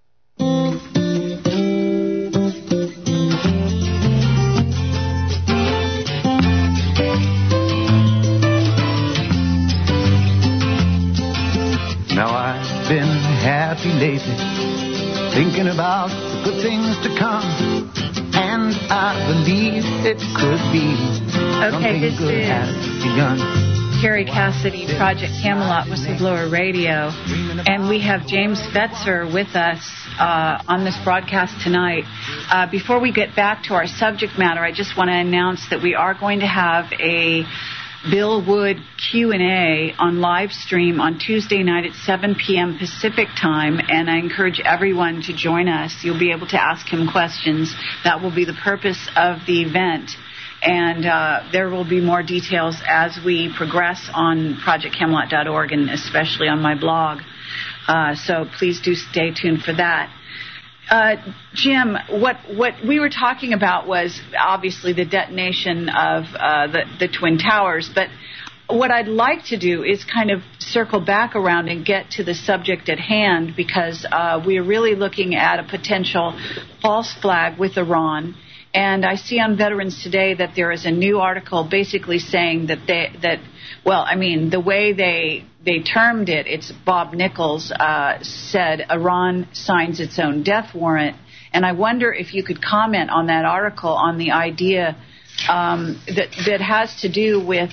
Now I've been happy lately, thinking about the good things to come, and I believe it could be something this good is has begun. Carrie Cassidy, Project Camelot Whistleblower Radio, and we have James Fetzer with us on this broadcast tonight. Before we get back to our subject matter, I just want to announce that we are going to have a Bill Wood Q&A on live stream on Tuesday night at 7 p.m. Pacific time, and I encourage everyone to join us. You'll be able to ask him questions. That will be the purpose of the event, and there will be more details as we progress on ProjectCamelot.org and especially on my blog. So please do stay tuned for that. Jim, what we were talking about was obviously the detonation of the Twin Towers, but what I'd like to do is kind of circle back around and get to the subject at hand, because we are really looking at a potential false flag with Iran, And I see on Veterans Today that there is a new article basically saying that the way they termed it, it's Bob Nichols said Iran signs its own death warrant. And I wonder if you could comment on that article on the idea that has to do with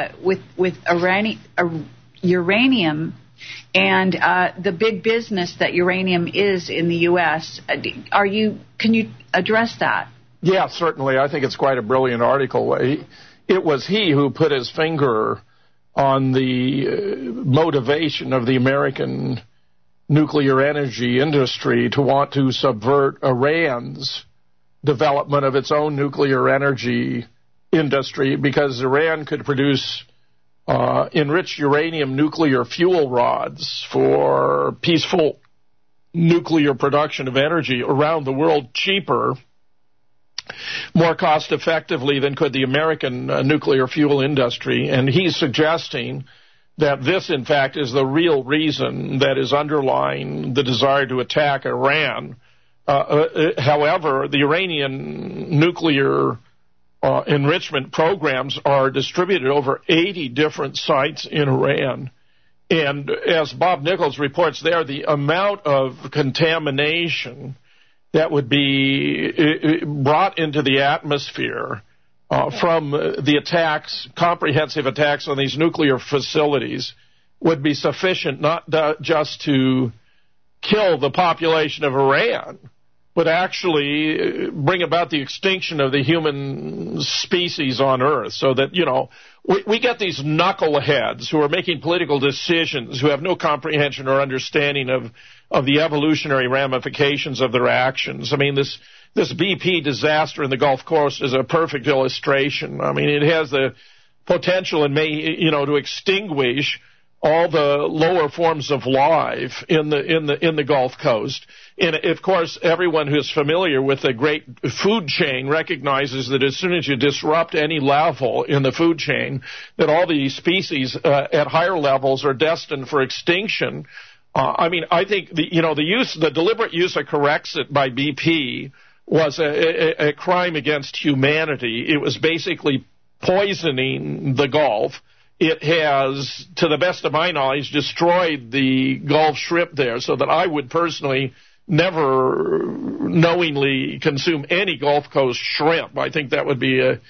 uranium and the big business that uranium is in the U.S. Can you address that? Yeah, certainly. I think it's quite a brilliant article. It was he who put his finger on the motivation of the American nuclear energy industry to want to subvert Iran's development of its own nuclear energy industry, because Iran could produce enriched uranium nuclear fuel rods for peaceful nuclear production of energy around the world cheaper, more cost effectively than could the American nuclear fuel industry. And he's suggesting that this, in fact, is the real reason that is underlying the desire to attack Iran. However, the Iranian nuclear enrichment programs are distributed over 80 different sites in Iran. And as Bob Nichols reports there, the amount of contamination that would be brought into the atmosphere from the attacks, comprehensive attacks on these nuclear facilities, would be sufficient not just to kill the population of Iran, but actually bring about the extinction of the human species on Earth. So that, we get these knuckleheads who are making political decisions, who have no comprehension or understanding of the evolutionary ramifications of their actions. I mean, this BP disaster in the Gulf Coast is a perfect illustration. I mean, it has the potential and to extinguish all the lower forms of life in the Gulf Coast. And of course, everyone who is familiar with the great food chain recognizes that as soon as you disrupt any level in the food chain, that all the species at higher levels are destined for extinction. I think the deliberate use of Corexit by BP was a crime against humanity. It was basically poisoning the Gulf. It has, to the best of my knowledge, destroyed the Gulf shrimp there, so that I would personally never knowingly consume any Gulf Coast shrimp. I think that would be a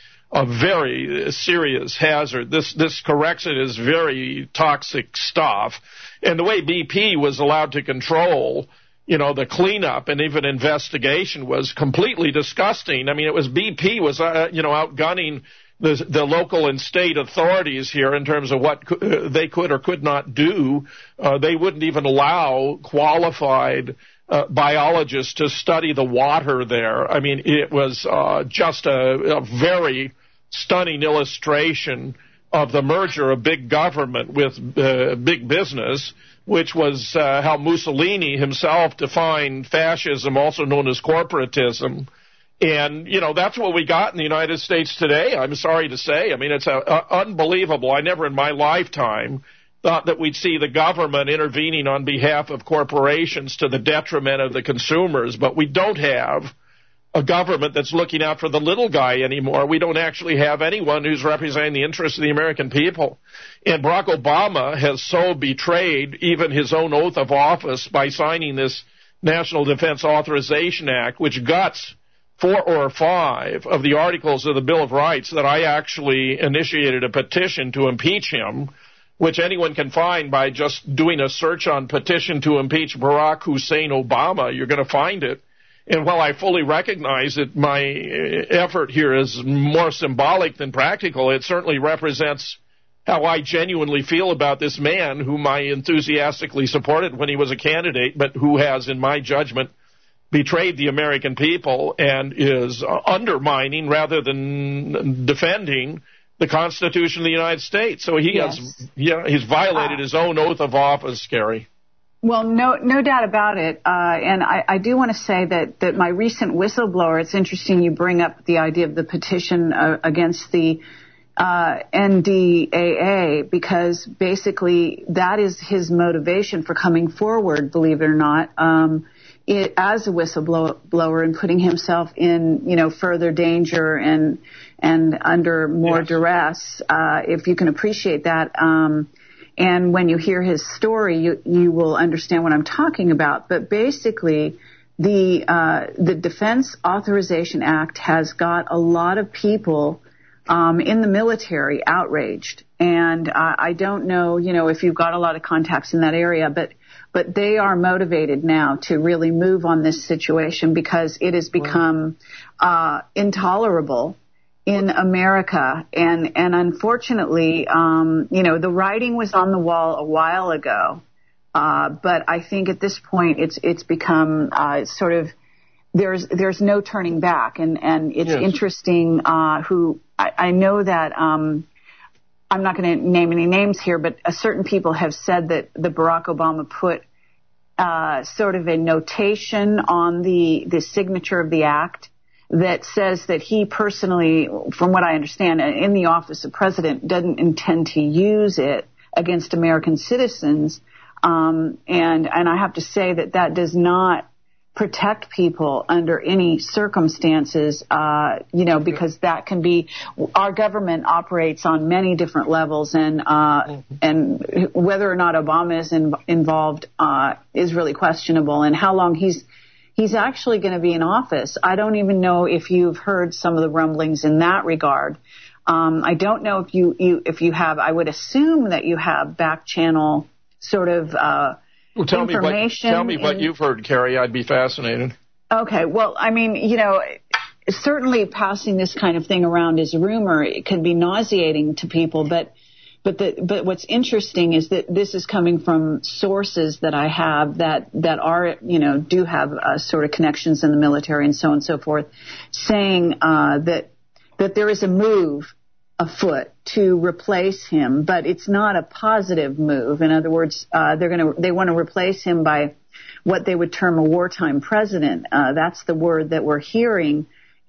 very serious hazard. This Corexit is very toxic stuff. And the way BP was allowed to control, the cleanup and even investigation was completely disgusting. I mean, it was BP was, outgunning the local and state authorities here in terms of what they could or could not do. They wouldn't even allow qualified biologists to study the water there. I mean, it was just a very stunning illustration of the merger of big government with big business, which was how Mussolini himself defined fascism, also known as corporatism. And, that's what we got in the United States today, I'm sorry to say. I mean, it's unbelievable. I never in my lifetime thought that we'd see the government intervening on behalf of corporations to the detriment of the consumers. But we don't have a government that's looking out for the little guy anymore. We don't actually have anyone who's representing the interests of the American people. And Barack Obama has so betrayed even his own oath of office by signing this National Defense Authorization Act, which guts 4 or 5 of the articles of the Bill of Rights, that I actually initiated a petition to impeach him, which anyone can find by just doing a search on petition to impeach Barack Hussein Obama. You're going to find it. And while I fully recognize that my effort here is more symbolic than practical, it certainly represents how I genuinely feel about this man whom I enthusiastically supported when he was a candidate, but who has, in my judgment, betrayed the American people and is undermining rather than defending the Constitution of the United States. So he's violated his own oath of office, Carrie. Well, no doubt about it. And I do want to say that my recent whistleblower, it's interesting you bring up the idea of the petition against the NDAA, because basically that is his motivation for coming forward, believe it or not. as a whistleblower and putting himself in, further danger and under more duress, if you can appreciate that. And when you hear his story, you will understand what I'm talking about. But basically, the Defense Authorization Act has got a lot of people in the military outraged. And I don't know, if you've got a lot of contacts in that area, but they are motivated now to really move on this situation because it has become intolerable in America. And unfortunately, the writing was on the wall a while ago. But I think at this point it's become sort of there's no turning back, and it's interesting. I know that I'm not going to name any names here, but certain people have said that the Barack Obama put sort of a notation on the signature of the act that says that he personally, from what I understand, in the office of president, doesn't intend to use it against American citizens. And I have to say that does not protect people under any circumstances, because that can be, our government operates on many different levels, and whether or not Obama is involved is really questionable, and how long he's actually going to be in office. I don't even know if you've heard some of the rumblings in that regard. I don't know if you have. I would assume that you have back channel sort of information. Tell me what you've heard, Carrie. I'd be fascinated. Okay. Well, I mean, certainly passing this kind of thing around as rumor, it can be nauseating to people. But what's interesting is that this is coming from sources that I have that are, do have sort of connections in the military and so on and so forth, saying that there is a move afoot to replace him, but it's not a positive move. In other words, they want to replace him by what they would term a wartime president. That's the word that we're hearing.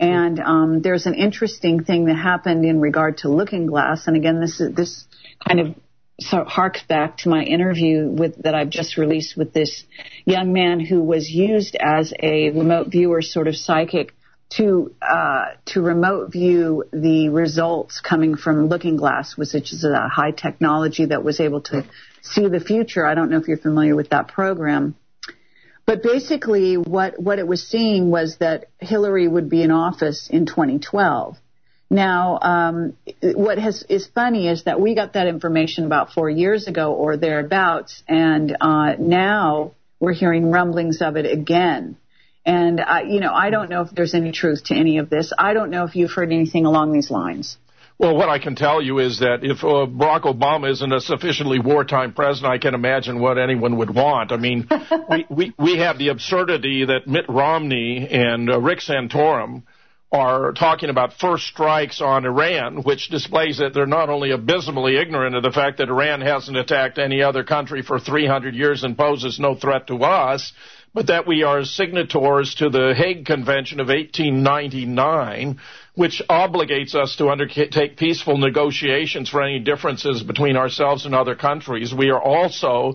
And there's an interesting thing that happened in regard to Looking Glass. And again, this kind of harks back to my interview that I've just released with this young man who was used as a remote viewer, sort of psychic, to remote view the results coming from Looking Glass, which is a high technology that was able to see the future. I don't know if you're familiar with that program. But basically what it was seeing was that Hillary would be in office in 2012. Now, what is funny is that we got that information about 4 years ago or thereabouts, and now we're hearing rumblings of it again. And, I don't know if there's any truth to any of this. I don't know if you've heard anything along these lines. Well, what I can tell you is that if Barack Obama isn't a sufficiently wartime president, I can imagine what anyone would want. I mean, we have the absurdity that Mitt Romney and Rick Santorum are talking about first strikes on Iran, which displays that they're not only abysmally ignorant of the fact that Iran hasn't attacked any other country for 300 years and poses no threat to us, but that we are signatories to the Hague Convention of 1899, which obligates us to undertake peaceful negotiations for any differences between ourselves and other countries. We are also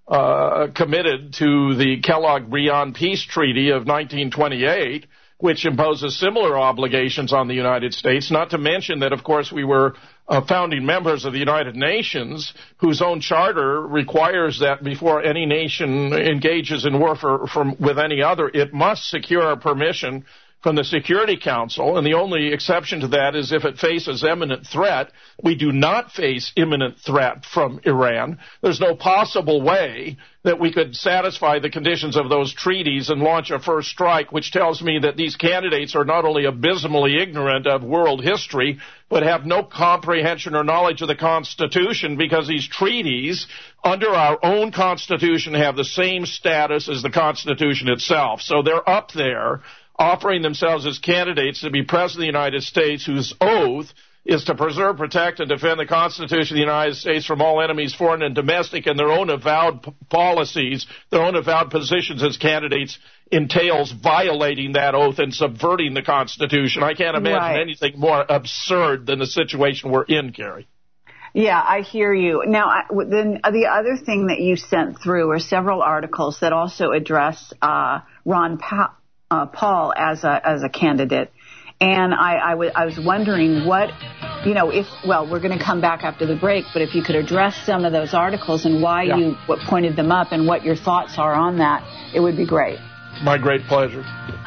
committed to the Kellogg-Briand Peace Treaty of 1928, which imposes similar obligations on the United States, not to mention that, of course, we were founding members of the United Nations, whose own charter requires that before any nation engages in war with any other, it must secure permission from the Security Council, and the only exception to that is if it faces imminent threat. We do not face imminent threat from Iran. There's no possible way that we could satisfy the conditions of those treaties and launch a first strike, which tells me that these candidates are not only abysmally ignorant of world history, but have no comprehension or knowledge of the Constitution, because these treaties, under our own Constitution, have the same status as the Constitution itself. So they're up there offering themselves as candidates to be President of the United States, whose oath is to preserve, protect, and defend the Constitution of the United States from all enemies, foreign and domestic, and their own avowed policies, their own avowed positions as candidates entails violating that oath and subverting the Constitution. I can't imagine anything more absurd than the situation we're in, Carrie. Yeah, I hear you. Now, then the other thing that you sent through are several articles that also address Ron Paul as a candidate. And I was wondering what, we're going to come back after the break, but if you could address some of those articles and why you pointed them up and what your thoughts are on that, it would be great. My great pleasure.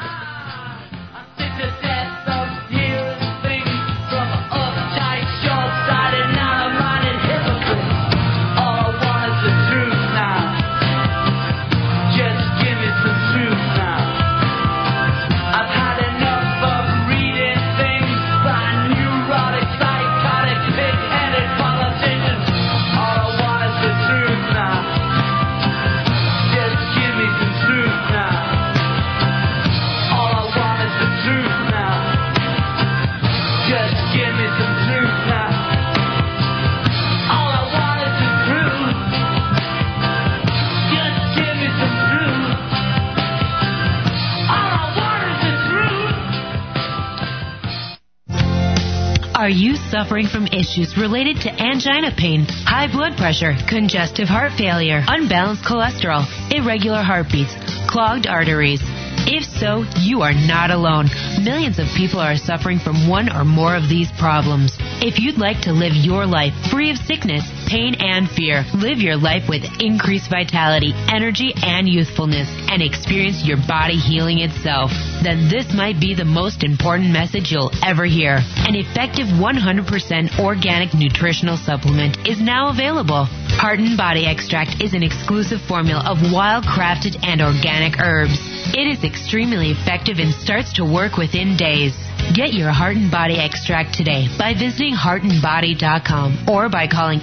Are you suffering from issues related to angina pain, high blood pressure, congestive heart failure, unbalanced cholesterol, irregular heartbeats, clogged arteries? If so, you are not alone. Millions of people are suffering from one or more of these problems. If you'd like to live your life free of sickness, pain, and fear, live your life with increased vitality, energy, and youthfulness, and experience your body healing itself, then this might be the most important message you'll ever hear. An effective 100% organic nutritional supplement is now available. Heart and Body Extract is an exclusive formula of wild-crafted and organic herbs. It is extremely effective and starts to work within days. Get your Heart and Body Extract today by visiting heartandbody.com or by calling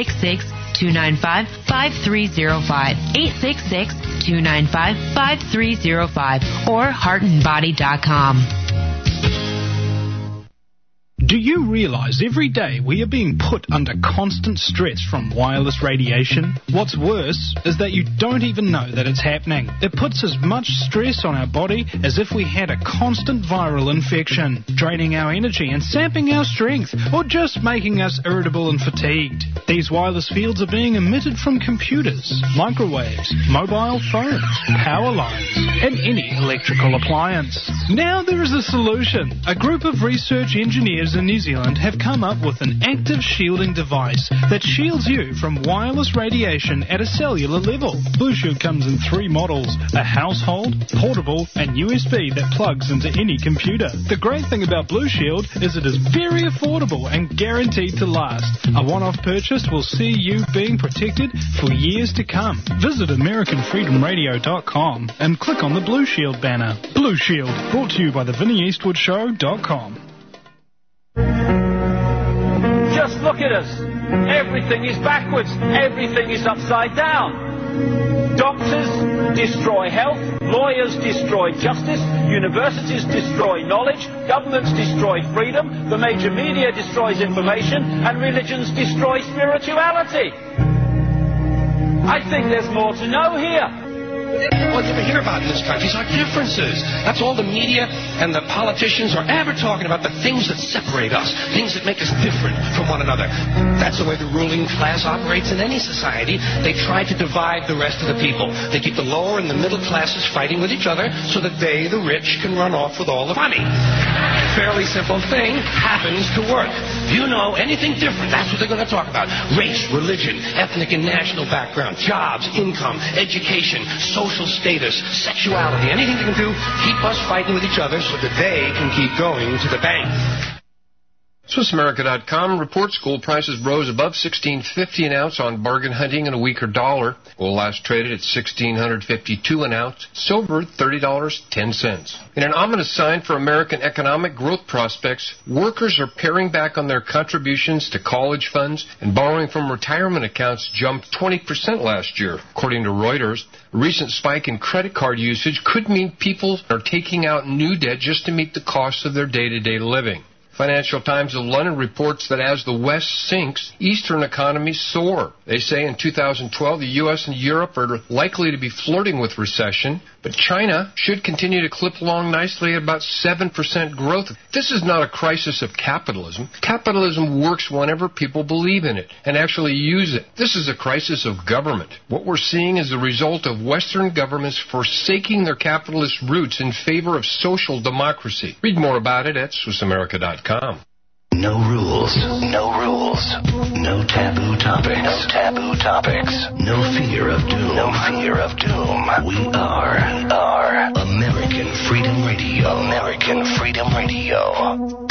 866-295-5305, 866-295-5305, or heartandbody.com. Do you realize every day we are being put under constant stress from wireless radiation? What's worse is that you don't even know that it's happening. It puts as much stress on our body as if we had a constant viral infection, draining our energy and sapping our strength, or just making us irritable and fatigued. These wireless fields are being emitted from computers, microwaves, mobile phones, power lines, and any electrical appliance. Now there is a solution. A group of research engineers in New Zealand have come up with an active shielding device that shields you from wireless radiation at a cellular level. Blue Shield comes in 3 models: a household, portable, and USB that plugs into any computer. The great thing about Blue Shield is it is very affordable and guaranteed to last. A one-off purchase will see you being protected for years to come. Visit AmericanFreedomRadio.com and click on the Blue Shield banner. Blue Shield, brought to you by the VinnieEastwoodShow.com. Just look at us. Everything is backwards. Everything is upside down. Doctors destroy health. Lawyers destroy justice. Universities destroy knowledge. Governments destroy freedom. The major media destroys information. And religions destroy spirituality. I think there's more to know here. All you ever hear about in this country is our differences. That's all the media and the politicians are ever talking about, the things that separate us, things that make us different from one another. That's the way the ruling class operates in any society. They try to divide the rest of the people. They keep the lower and the middle classes fighting with each other so that they, the rich, can run off with all the money. Fairly simple thing happens to work. If you know anything different, that's what they're going to talk about. Race, religion, ethnic and national background, jobs, income, education, social status, sexuality, anything they can do, keep us fighting with each other so that they can keep going to the bank. SwissAmerica.com reports gold prices rose above $1,650 an ounce on bargain hunting and a weaker dollar. Gold last traded at $1,652 an ounce. Silver, $30.10. In an ominous sign for American economic growth prospects, workers are paring back on their contributions to college funds, and borrowing from retirement accounts jumped 20% last year. According to Reuters, a recent spike in credit card usage could mean people are taking out new debt just to meet the costs of their day-to-day living. Financial Times of London reports that as the West sinks, Eastern economies soar. They say in 2012 the U.S. and Europe are likely to be flirting with recession. But China should continue to clip along nicely at about 7% growth. This is not a crisis of capitalism. Capitalism works whenever people believe in it and actually use it. This is a crisis of government. What we're seeing is the result of Western governments forsaking their capitalist roots in favor of social democracy. Read more about it at SwissAmerica.com. No rules. No rules. No taboo topics. No taboo topics. No fear of doom. No fear of doom. We are American Freedom Radio. American Freedom Radio.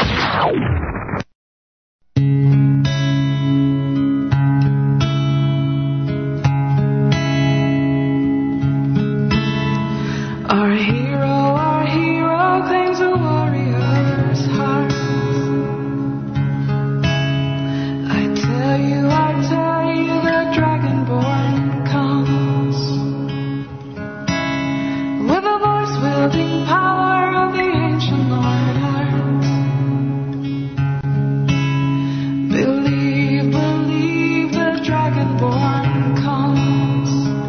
Our hero claims a warrior's heart. I tell you, the Dragonborn comes with the force-wielding power of the ancient Lord Earth. Believe, the Dragonborn comes.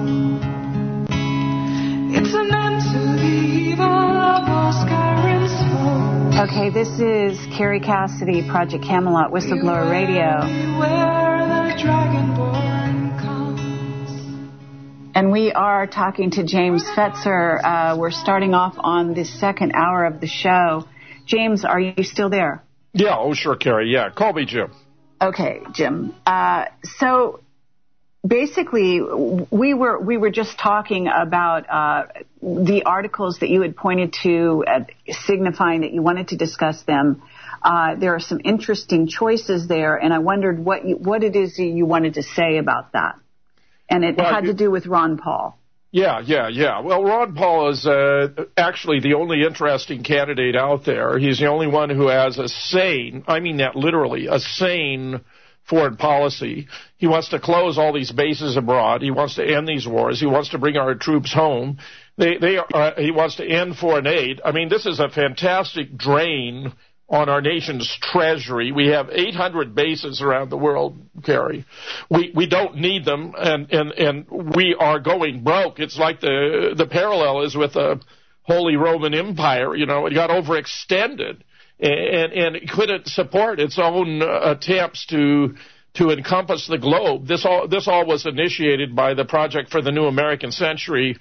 It's an end to the evil of all Skyrim's foes. Okay, this is Carrie Cassidy, Project Camelot, Whistleblower Radio. Where the Dragonborn comes. And we are talking to James Fetzer. We're starting off on the second hour of the show. James, are you still there? Yeah, oh, sure, Carrie. Yeah, call me Jim. Okay, Jim. So basically, we were just talking about the articles that you had pointed to, signifying that you wanted to discuss them. There are some interesting choices there, and I wondered what it is you wanted to say about that. And it had to do with Ron Paul. Yeah. Well, Ron Paul is actually the only interesting candidate out there. He's the only one who has a sane, I mean that literally, a sane foreign policy. He wants to close all these bases abroad. He wants to end these wars. He wants to bring our troops home. He wants to end foreign aid. I mean, this is a fantastic drain on our nation's treasury. We have 800 bases around the world, Carrie. We don't need them, and we are going broke. It's like the parallel is with the Holy Roman Empire. You know, it got overextended, and it couldn't support its own attempts to encompass the globe. This all was initiated by the Project for the New American Century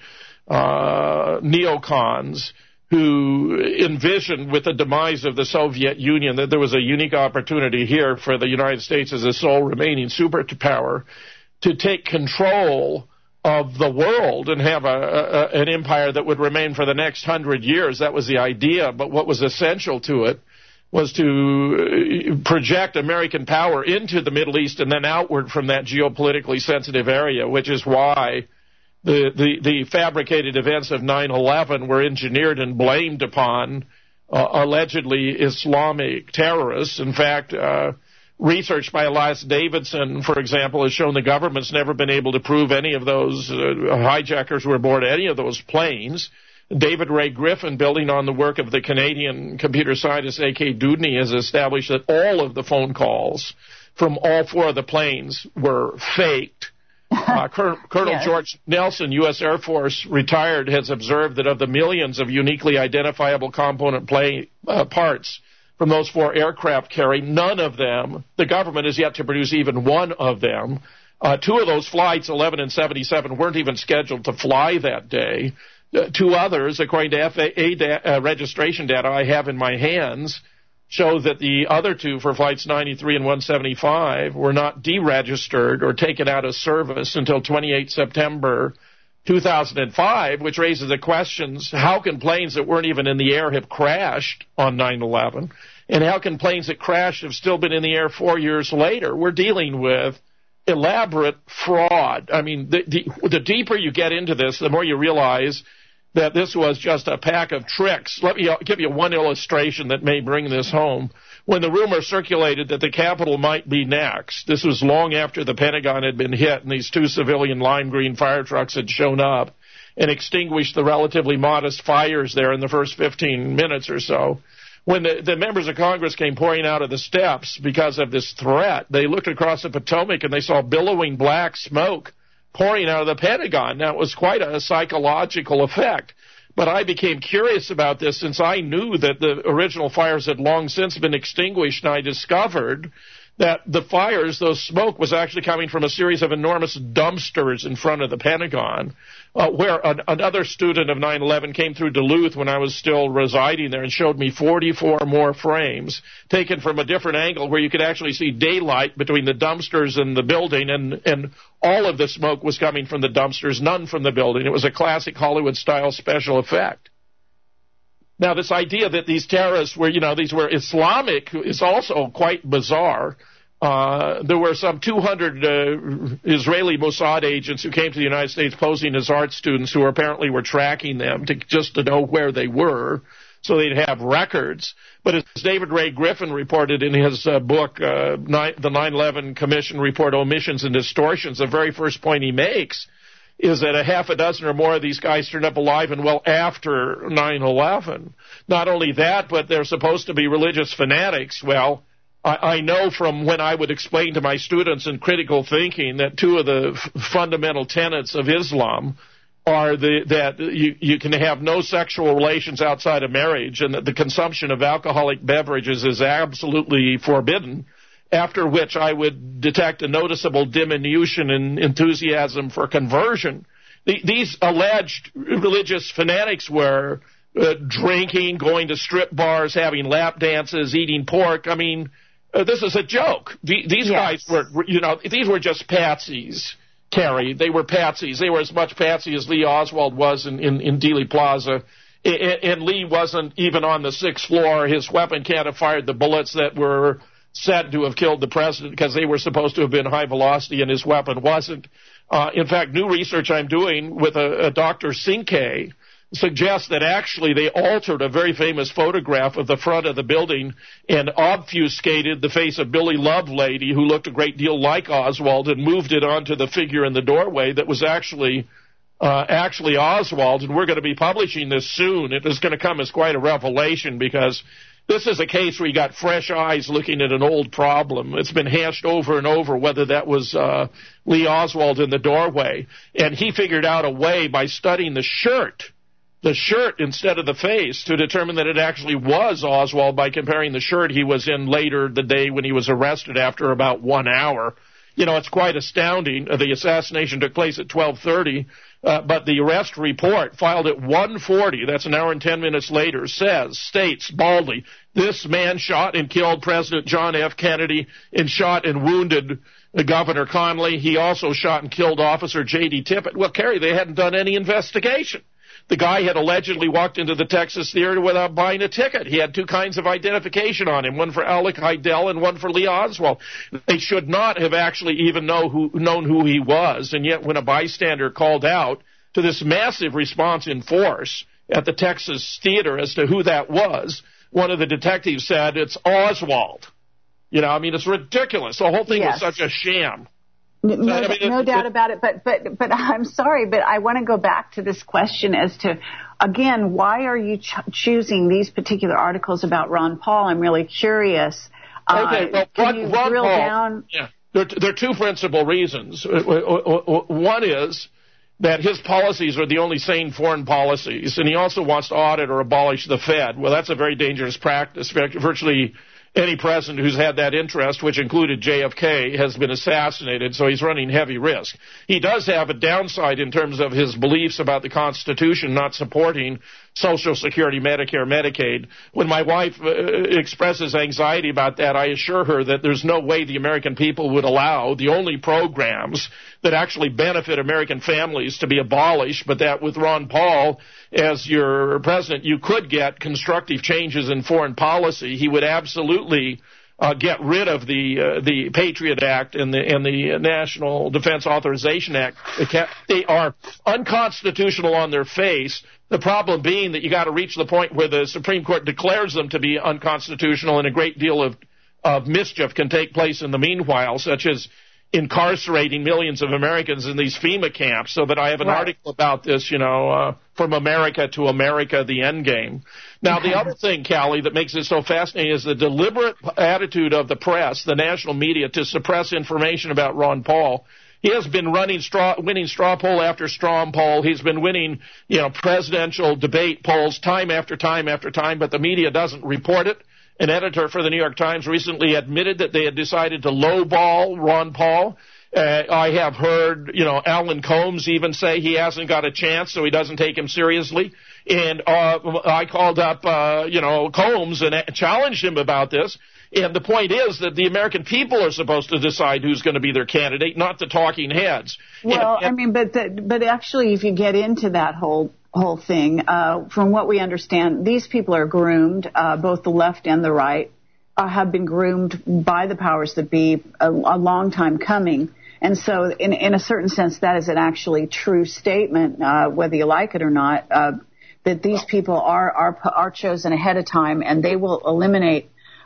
neocons, who envisioned with the demise of the Soviet Union that there was a unique opportunity here for the United States as a sole remaining superpower to take control of the world and have an empire that would remain for the next 100 years. That was the idea, but what was essential to it was to project American power into the Middle East and then outward from that geopolitically sensitive area, which is why the fabricated events of 9/11 were engineered and blamed upon allegedly Islamic terrorists. In fact, research by Elias Davidson, for example, has shown the government's never been able to prove any of those hijackers were aboard any of those planes. David Ray Griffin, building on the work of the Canadian computer scientist A.K. Dudney, has established that all of the phone calls from all four of the planes were faked. Colonel yes. George Nelson, U.S. Air Force, retired, has observed that of the millions of uniquely identifiable component parts from those four aircraft, Carrie, none of them, the government has yet to produce even one of them. Two of those flights, 11 and 77, weren't even scheduled to fly that day. Two others, according to FAA registration data I have in my hands, show that the other two for flights 93 and 175 were not deregistered or taken out of service until 28 September 2005, which raises the questions, how can planes that weren't even in the air have crashed on 9/11? And how can planes that crashed have still been in the air 4 years later? We're dealing with elaborate fraud. I mean, the deeper you get into this, the more you realize that this was just a pack of tricks. Let me give you one illustration that may bring this home. When the rumor circulated that the Capitol might be next, this was long after the Pentagon had been hit and these two civilian lime green fire trucks had shown up and extinguished the relatively modest fires there in the first 15 minutes or so. When the members of Congress came pouring out of the steps because of this threat, they looked across the Potomac and they saw billowing black smoke pouring out of the Pentagon. Now, it was quite a psychological effect. But I became curious about this since I knew that the original fires had long since been extinguished, and I discovered that the fires, those smoke, was actually coming from a series of enormous dumpsters in front of the Pentagon, where another student of 9/11 came through Duluth when I was still residing there and showed me 44 more frames taken from a different angle where you could actually see daylight between the dumpsters and the building, and all of the smoke was coming from the dumpsters, none from the building. It was a classic Hollywood-style special effect. Now, this idea that these terrorists were, these were Islamic is also quite bizarre. There were some 200 Israeli Mossad agents who came to the United States posing as art students who apparently were tracking them just to know where they were so they'd have records. But as David Ray Griffin reported in his book, the 9/11 Commission Report, Omissions and Distortions, the very first point he makes is that a half a dozen or more of these guys turned up alive and well after 9/11. Not only that, but they're supposed to be religious fanatics. Well, I know from when I would explain to my students in critical thinking that two of the fundamental tenets of Islam are that you can have no sexual relations outside of marriage, and that the consumption of alcoholic beverages is absolutely forbidden, after which I would detect a noticeable diminution in enthusiasm for conversion. These alleged religious fanatics were drinking, going to strip bars, having lap dances, eating pork. I mean, this is a joke. These guys were, these were just patsies, Carrie. They were patsies. They were as much patsy as Lee Oswald was in Dealey Plaza. And Lee wasn't even on the 6th floor. His weapon can't have fired the bullets that were said to have killed the president because they were supposed to have been high velocity and his weapon wasn't. In fact, new research I'm doing with a Dr. Sinke suggests that actually they altered a very famous photograph of the front of the building and obfuscated the face of Billy Lovelady, who looked a great deal like Oswald, and moved it onto the figure in the doorway that was actually Oswald. And we're going to be publishing this soon. It is going to come as quite a revelation because this is a case where you got fresh eyes looking at an old problem. It's been hashed over and over whether that was Lee Oswald in the doorway. And he figured out a way by studying the shirt instead of the face to determine that it actually was Oswald by comparing the shirt he was in later the day when he was arrested after about 1 hour. It's quite astounding. The assassination took place at 12:30, but the arrest report filed at 1:40, that's an hour and 10 minutes later, states baldly, this man shot and killed President John F. Kennedy and shot and wounded Governor Connally. He also shot and killed Officer J.D. Tippit. Well, Kerry, they hadn't done any investigation. The guy had allegedly walked into the Texas Theater without buying a ticket. He had two kinds of identification on him, one for Alec Heidel and one for Lee Oswald. They should not have actually even known who he was, and yet when a bystander called out to this massive response in force at the Texas Theater as to who that was, one of the detectives said, it's Oswald. It's ridiculous. The whole thing was such a sham. No doubt about it, but I'm sorry, but I want to go back to this question as to, again, why are you choosing these particular articles about Ron Paul? I'm really curious. Okay, well, Ron Paul, down? Yeah, there are two principal reasons. One is that his policies are the only sane foreign policies, and he also wants to audit or abolish the Fed. Well, that's a very dangerous practice. Virtually any president who's had that interest, which included JFK, has been assassinated, so he's running heavy risk. He does have a downside in terms of his beliefs about the Constitution not supporting Social Security, Medicare, Medicaid. When my wife expresses anxiety about that, I assure her that there's no way the American people would allow the only programs that actually benefit American families to be abolished, but that with Ron Paul as your president, you could get constructive changes in foreign policy. He would absolutely get rid of the Patriot Act and the National Defense Authorization Act. They are unconstitutional on their face. The problem being that you got to reach the point where the Supreme Court declares them to be unconstitutional, and a great deal of mischief can take place in the meanwhile, such as incarcerating millions of Americans in these FEMA camps. So that I have an article about this, From America to America, the Endgame. Now, the other thing, Callie, that makes it so fascinating is the deliberate attitude of the press, the national media, to suppress information about Ron Paul He has been winning straw poll after straw poll. He's been winning, presidential debate polls time after time after time, but the media doesn't report it. An editor for the New York Times recently admitted that they had decided to lowball Ron Paul. I have heard, Alan Combs even say he hasn't got a chance, so he doesn't take him seriously. And I called up, Combs and challenged him about this. And the point is that the American people are supposed to decide who's going to be their candidate, not the talking heads. Well, but actually, if you get into that whole thing, from what we understand, these people are groomed, both the left and the right, have been groomed by the powers that be a long time coming. And so in a certain sense, that is an actually true statement, whether you like it or not, that these people are chosen ahead of time, and they will eliminate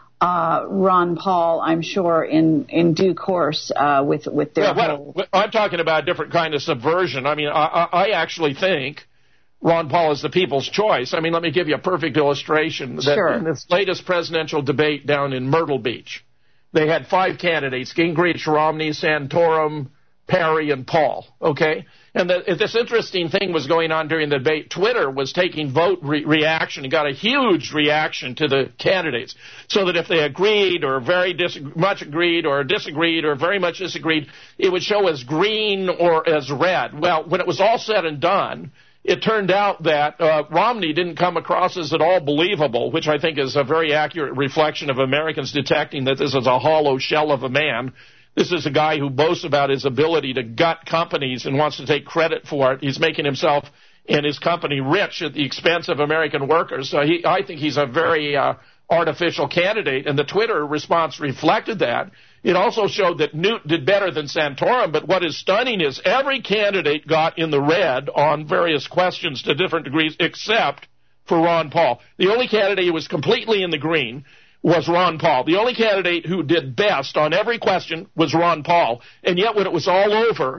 Ron Paul, I'm sure, in due course with their I'm talking about a different kind of subversion. I mean, I actually think Ron Paul is the people's choice. I mean, let me give you a perfect illustration. In this latest presidential debate down in Myrtle Beach, they had 5 candidates: Gingrich, Romney, Santorum, Perry, and Paul. Okay? And this interesting thing was going on during the debate. Twitter was taking vote reaction and got a huge reaction to the candidates, so that if they agreed or very much agreed or disagreed or very much disagreed, it would show as green or as red. Well, when it was all said and done, it turned out that Romney didn't come across as at all believable, which I think is a very accurate reflection of Americans detecting that this is a hollow shell of a man. This is a guy who boasts about his ability to gut companies and wants to take credit for it. He's making himself and his company rich at the expense of American workers. So I think he's a very artificial candidate, and the Twitter response reflected that. It also showed that Newt did better than Santorum, but what is stunning is every candidate got in the red on various questions to different degrees except for Ron Paul. The only candidate who was completely in the green was Ron Paul. The only candidate who did best on every question was Ron Paul. And yet when it was all over,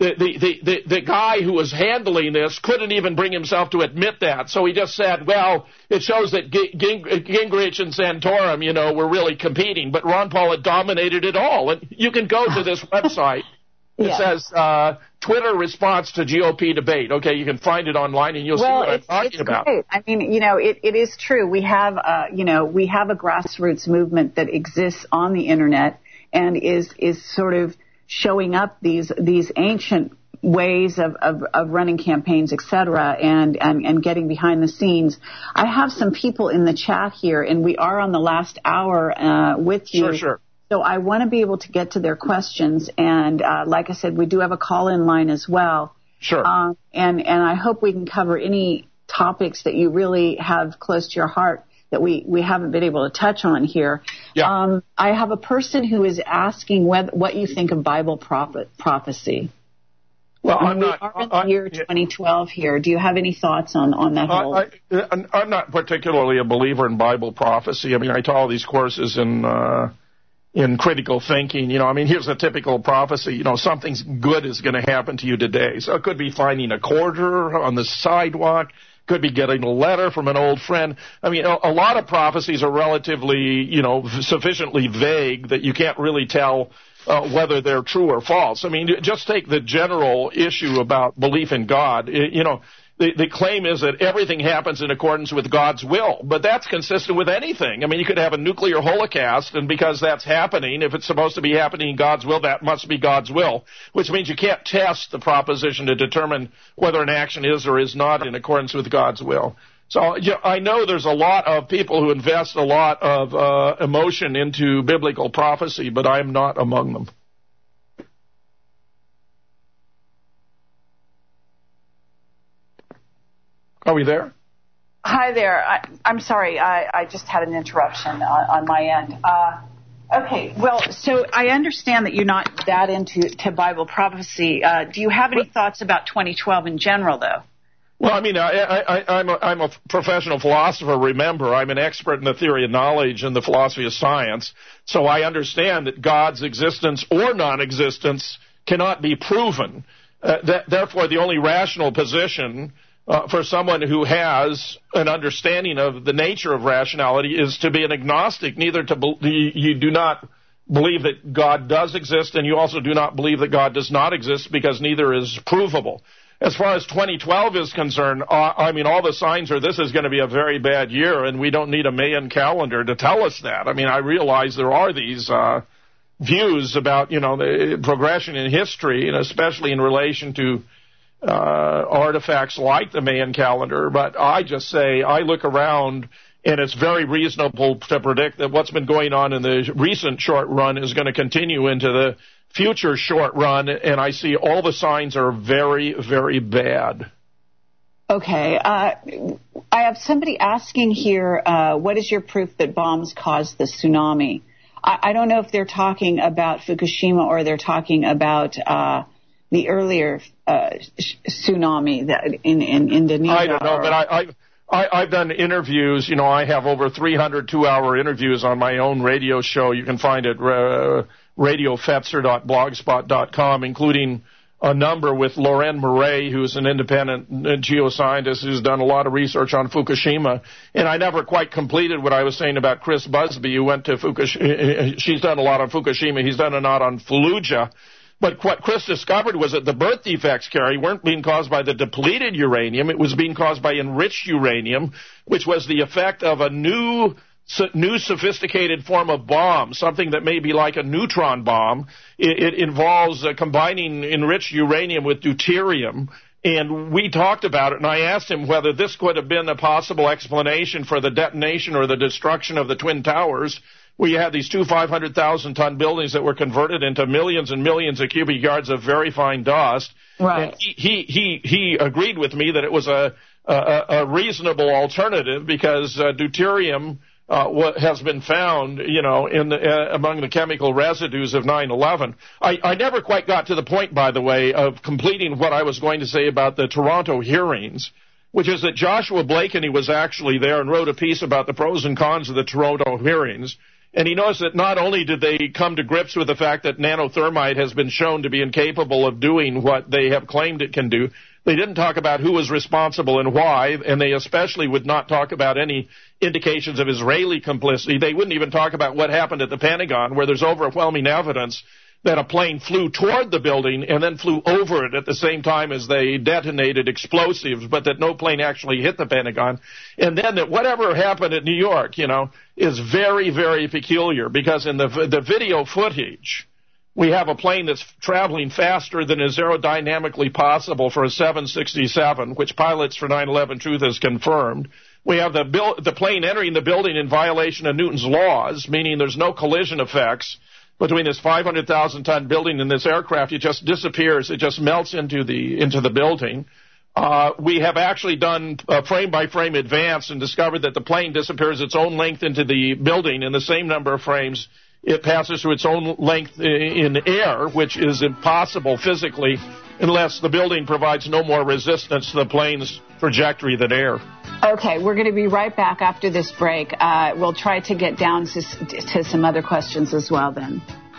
the guy who was handling this couldn't even bring himself to admit that. So he just said, well, it shows that Gingrich and Santorum, were really competing. But Ron Paul had dominated it all. And you can go to this website. It says Twitter response to GOP debate. Okay, you can find it online, and you'll see what I'm talking about. Great. I mean, it is true. We have, we have a grassroots movement that exists on the internet and is sort of showing up these ancient ways of running campaigns, et cetera, and getting behind the scenes. I have some people in the chat here, and we are on the last hour with you. Sure. So I want to be able to get to their questions, and like I said, we do have a call-in line as well. Sure. And I hope we can cover any topics that you really have close to your heart that we haven't been able to touch on here. Yeah. I have a person who is asking what you think of Bible prophecy. Well, we are in the year 2012 here. Do you have any thoughts on that whole? I'm not particularly a believer in Bible prophecy. I mean, I taught all these courses in critical thinking. Here's a typical prophecy. Something good is going to happen to you today. So it could be finding a quarter on the sidewalk. Could be getting a letter from an old friend. I mean, a lot of prophecies are relatively, sufficiently vague that you can't really tell whether they're true or false. I mean, just take the general issue about belief in God. The claim is that everything happens in accordance with God's will, but that's consistent with anything. I mean, you could have a nuclear holocaust, and because that's happening, if it's supposed to be happening in God's will, that must be God's will, which means you can't test the proposition to determine whether an action is or is not in accordance with God's will. So I know there's a lot of people who invest a lot of emotion into biblical prophecy, but I'm not among them. Are we there? Hi there. I'm sorry. I just had an interruption on my end. Okay. Well, so I understand that you're not that into Bible prophecy. Do you have any thoughts about 2012 in general, though? Well, I mean, I'm a professional philosopher. Remember, I'm an expert in the theory of knowledge and the philosophy of science. So I understand that God's existence or non-existence cannot be proven. Therefore, the only rational position for someone who has an understanding of the nature of rationality is to be an agnostic. You do not believe that God does exist, and you also do not believe that God does not exist, because neither is provable. As far as 2012 is concerned, I mean, all the signs are this is going to be a very bad year, and we don't need a Mayan calendar to tell us that. I mean, I realize there are these views about, the progression in history, and especially in relation to artifacts like the Mayan calendar, but I just say I look around, and it's very reasonable to predict that what's been going on in the recent short run is going to continue into the future short run, and I see all the signs are very, very bad. Okay. I have somebody asking here, what is your proof that bombs caused the tsunami? I don't know if they're talking about Fukushima or they're talking about the earlier tsunami that in Indonesia. I don't know, but I've done interviews. I have over 300 two-hour interviews on my own radio show. You can find it radiofetzer.blogspot.com, including a number with Loren Murray, who's an independent geoscientist who's done a lot of research on Fukushima. And I never quite completed what I was saying about Chris Busby, who went to Fukushima. She's done a lot on Fukushima. He's done a lot on Fallujah. But what Chris discovered was that the birth defects, Carrie, weren't being caused by the depleted uranium. It was being caused by enriched uranium, which was the effect of a new sophisticated form of bomb, something that may be like a neutron bomb. It involves combining enriched uranium with deuterium. And we talked about it, and I asked him whether this could have been a possible explanation for the detonation or the destruction of the Twin Towers, where you had these two 500,000-ton buildings that were converted into millions and millions of cubic yards of very fine dust. Right. And he agreed with me that it was a reasonable alternative, because deuterium has been found, among the chemical residues of 9/11. I never quite got to the point, by the way, of completing what I was going to say about the Toronto hearings, which is that Joshua Blakeney was actually there and wrote a piece about the pros and cons of the Toronto hearings. And he knows that not only did they come to grips with the fact that nanothermite has been shown to be incapable of doing what they have claimed it can do, they didn't talk about who was responsible and why, and they especially would not talk about any indications of Israeli complicity. They wouldn't even talk about what happened at the Pentagon, where there's overwhelming evidence that a plane flew toward the building and then flew over it at the same time as they detonated explosives, but that no plane actually hit the Pentagon. And then that whatever happened at New York, is very, very peculiar, because in the video footage, we have a plane that's traveling faster than is aerodynamically possible for a 767, which pilots for 9/11 Truth has confirmed. We have the plane entering the building in violation of Newton's laws, meaning there's no collision effects between this 500,000-ton building and this aircraft. It just disappears. It just melts into the building. We have actually done a frame-by-frame advance and discovered that the plane disappears its own length into the building in the same number of frames. It passes through its own length in air, which is impossible physically unless the building provides no more resistance to the plane's trajectory than air. Okay, we're going to be right back after this break. We'll try to get down to some other questions as well then.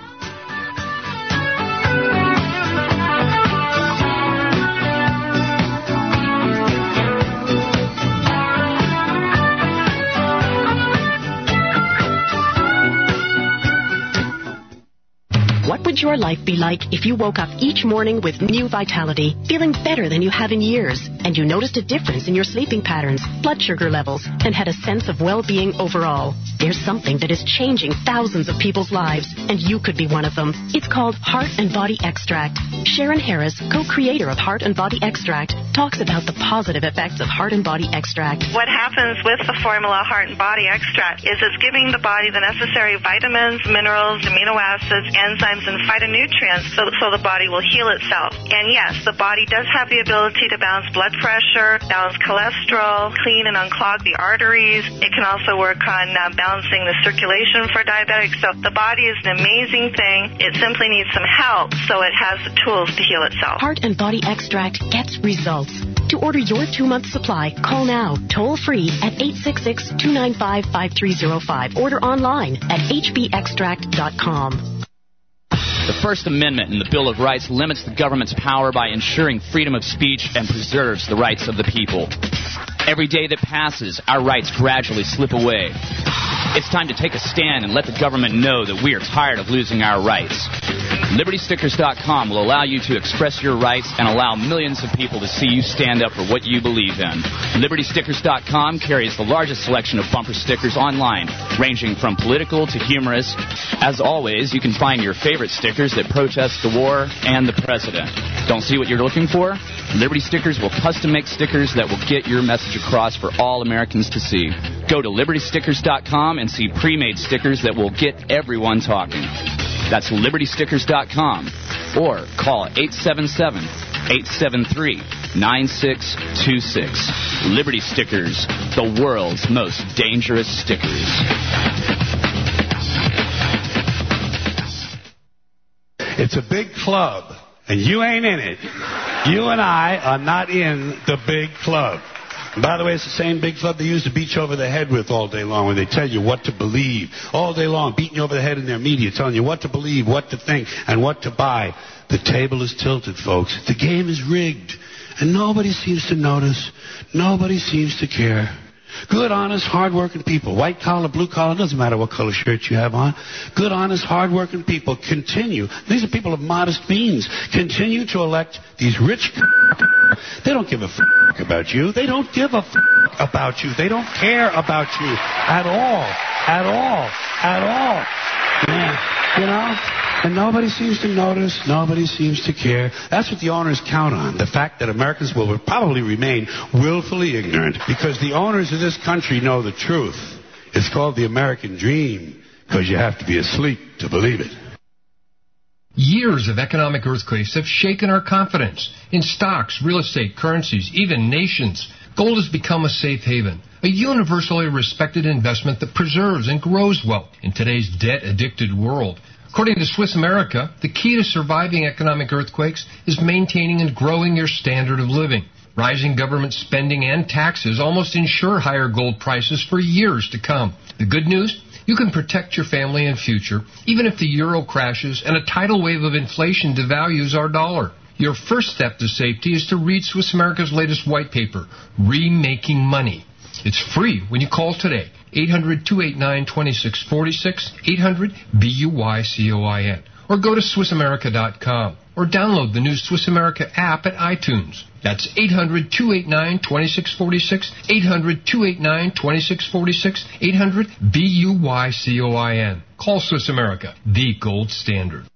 What would your life be like if you woke up each morning with new vitality, feeling better than you have in years, and you noticed a difference in your sleeping patterns, blood sugar levels, and had a sense of well-being overall? There's something that is changing thousands of people's lives, and you could be one of them. It's called Heart and Body Extract. Sharon Harris, co-creator of Heart and Body Extract, talks about the positive effects of Heart and Body Extract. What happens with the formula Heart and Body Extract is it's giving the body the necessary vitamins, minerals, amino acids, enzymes, and phytonutrients so the body will heal itself. And yes, the body does have the ability to balance blood pressure, balance cholesterol, clean and unclog the arteries. It can also work on balancing the circulation for diabetics. So the body is an amazing thing. It simply needs some help so it has the tools to heal itself. Heart and Body Extract gets results. To order your 2-month supply, call now, toll-free at 866-295-5305. Order online at hbextract.com. The First Amendment in the Bill of Rights limits the government's power by ensuring freedom of speech and preserves the rights of the people. Every day that passes, our rights gradually slip away. It's time to take a stand and let the government know that we are tired of losing our rights. LibertyStickers.com will allow you to express your rights and allow millions of people to see you stand up for what you believe in. LibertyStickers.com carries the largest selection of bumper stickers online, ranging from political to humorous. As always, you can find your favorite stickers that protest the war and the president. Don't see what you're looking for? Liberty Stickers will custom make stickers that will get your message across for all Americans to see. Go to LibertyStickers.com and see pre-made stickers that will get everyone talking. That's LibertyStickers.com or call 877-873-9626. Liberty Stickers, the world's most dangerous stickers. It's a big club, and you ain't in it. You and I are not in the big club. And by the way, it's the same big club they used to beat you over the head with all day long, when they tell you what to believe. All day long, beating you over the head in their media, telling you what to believe, what to think, and what to buy. The table is tilted, folks. The game is rigged. And nobody seems to notice. Nobody seems to care. Good, honest, hard-working people. White collar, blue collar, doesn't matter what color shirt you have on. Good, honest, hard-working people continue. These are people of modest means. Continue to elect these rich. They don't give a about you. They don't give a about you. They don't care about you at all. At all. At all. Yeah. You know? And nobody seems to notice. Nobody seems to care. That's what the owners count on. The fact that Americans will probably remain willfully ignorant because the owners of this country know the truth. It's called the American dream because you have to be asleep to believe it. Years of economic earthquakes have shaken our confidence in stocks, real estate, currencies, even nations. Gold has become a safe haven, a universally respected investment that preserves and grows wealth in today's debt-addicted world. According to Swiss America, the key to surviving economic earthquakes is maintaining and growing your standard of living. Rising government spending and taxes almost ensure higher gold prices for years to come. The good news? You can protect your family and future, even if the euro crashes and a tidal wave of inflation devalues our dollar. Your first step to safety is to read Swiss America's latest white paper, Remaking Money. It's free when you call today. 800-289-2646, 800-BUYCOIN. Or go to SwissAmerica.com. Or download the new Swiss America app at iTunes. That's 800-289-2646, 800-289-2646, 800-BUYCOIN. Call Swiss America, the gold standard.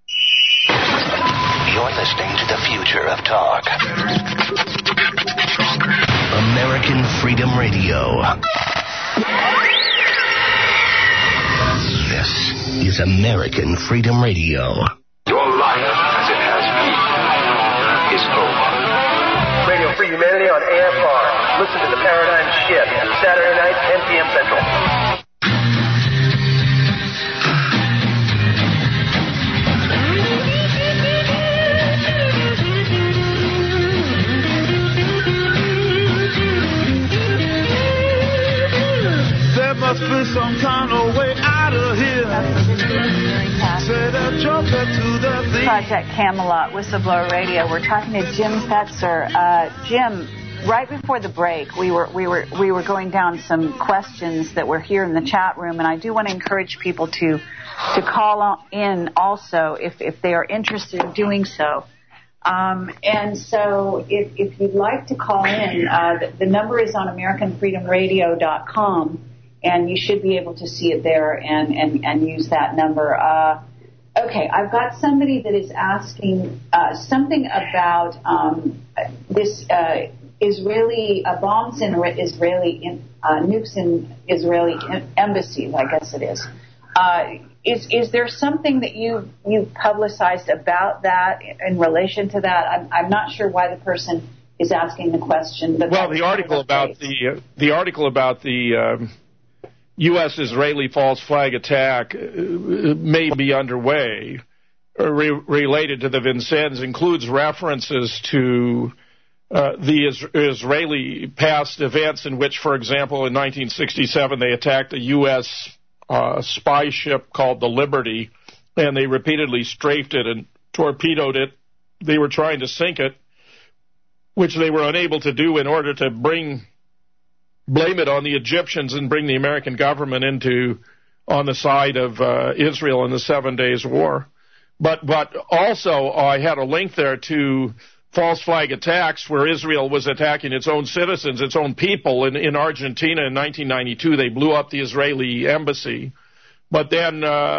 You're listening to the future of talk. American Freedom Radio. This is American Freedom Radio. Your life, as it has been, is over. Radio Free Humanity on AFR. Listen to The Paradigm Shift, Saturday night, 10 p.m. Central. There must be some kind of way out of here. Project Camelot, Whistleblower Radio. We're talking to Jim Fetzer. Jim, right before the break, we were going down some questions that were here in the chat room, and I do want to encourage people to call in also if they are interested in doing so. And so if you'd like to call in, the number is on AmericanFreedomRadio.com, and you should be able to see it there and use that number. Okay, I've got somebody that is asking something about this Israeli bombs in Israeli nukes in Israeli embassies, I guess it is. Is there something that you've publicized about that in relation to that? I'm not sure why the person is asking the question. But well, the article about the U.S.-Israeli false flag attack may be underway, related to the Vincennes, includes references to the Israeli past events in which, for example, in 1967 they attacked a U.S. Spy ship called the Liberty, and they repeatedly strafed it and torpedoed it. They were trying to sink it, which they were unable to do in order to bring blame it on the Egyptians and bring the American government on the side of Israel in the 7 Days War. But also I had a link there to false flag attacks where Israel was attacking its own citizens, its own people. In Argentina in 1992, they blew up the Israeli embassy. But then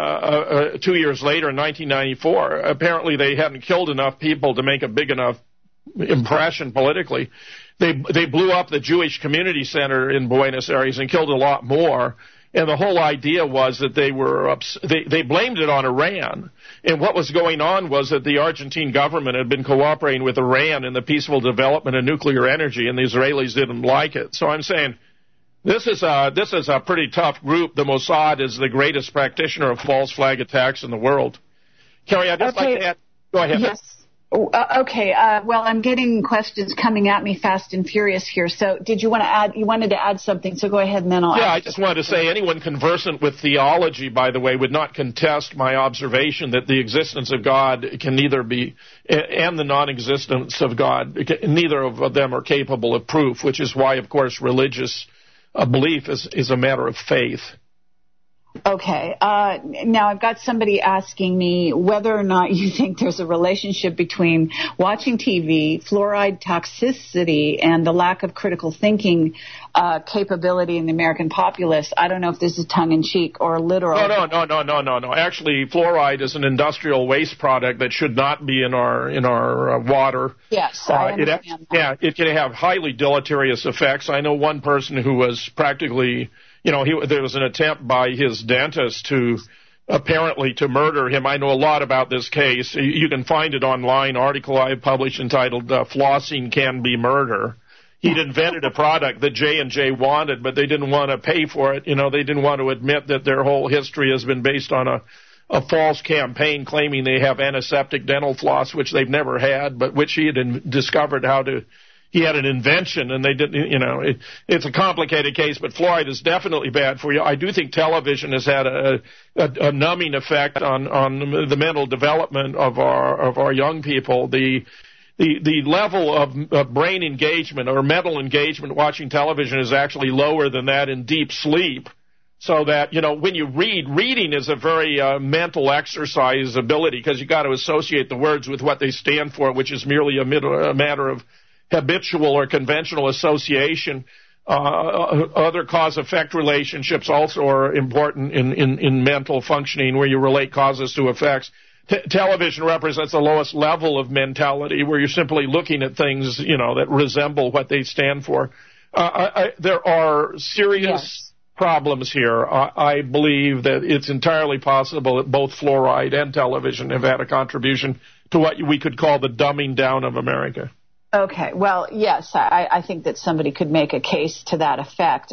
2 years later, in 1994, apparently they hadn't killed enough people to make a big enough impression politically. They blew up the Jewish community center in Buenos Aires and killed a lot more. And the whole idea was that they blamed it on Iran. And what was going on was that the Argentine government had been cooperating with Iran in the peaceful development of nuclear energy, and the Israelis didn't like it. So I'm saying this is a pretty tough group. The Mossad is the greatest practitioner of false flag attacks in the world. Carrie, I'd just like to add. Go ahead. Yes. Okay. Well, I'm getting questions coming at me fast and furious here. So did you want to add? You wanted to add something, so go ahead and then I'll. Yeah, I just wanted to say anyone conversant with theology, by the way, would not contest my observation that the existence of God can neither be, and the non-existence of God, neither of them are capable of proof, which is why, of course, religious belief is a matter of faith. Okay. Now I've got somebody asking me whether or not you think there's a relationship between watching TV, fluoride toxicity, and the lack of critical thinking capability in the American populace. I don't know if this is tongue-in-cheek or literal. No. Actually, fluoride is an industrial waste product that should not be in our water. Yes, I understand that. Yeah, it can have highly deleterious effects. I know one person who was practically... there was an attempt by his dentist to murder him. I know a lot about this case. You can find it online, article I published entitled Flossing Can Be Murder. He'd invented a product that J&J wanted, but they didn't want to pay for it. They didn't want to admit that their whole history has been based on a false campaign claiming they have antiseptic dental floss, which they've never had, but which he had discovered how to... He had an invention, and they didn't, it's a complicated case, but fluoride is definitely bad for you. I do think television has had a numbing effect on the mental development of our young people. The level of brain engagement or mental engagement watching television is actually lower than that in deep sleep. So that, when you reading is a very mental exercise ability, because you got to associate the words with what they stand for, which is merely a matter of habitual or conventional association. Other cause-effect relationships also are important in mental functioning, where you relate causes to effects. Television represents the lowest level of mentality, where you're simply looking at things, that resemble what they stand for. There are serious problems here. I believe that it's entirely possible that both fluoride and television have had a contribution to what we could call the dumbing down of America. Okay. Well, yes, I think that somebody could make a case to that effect.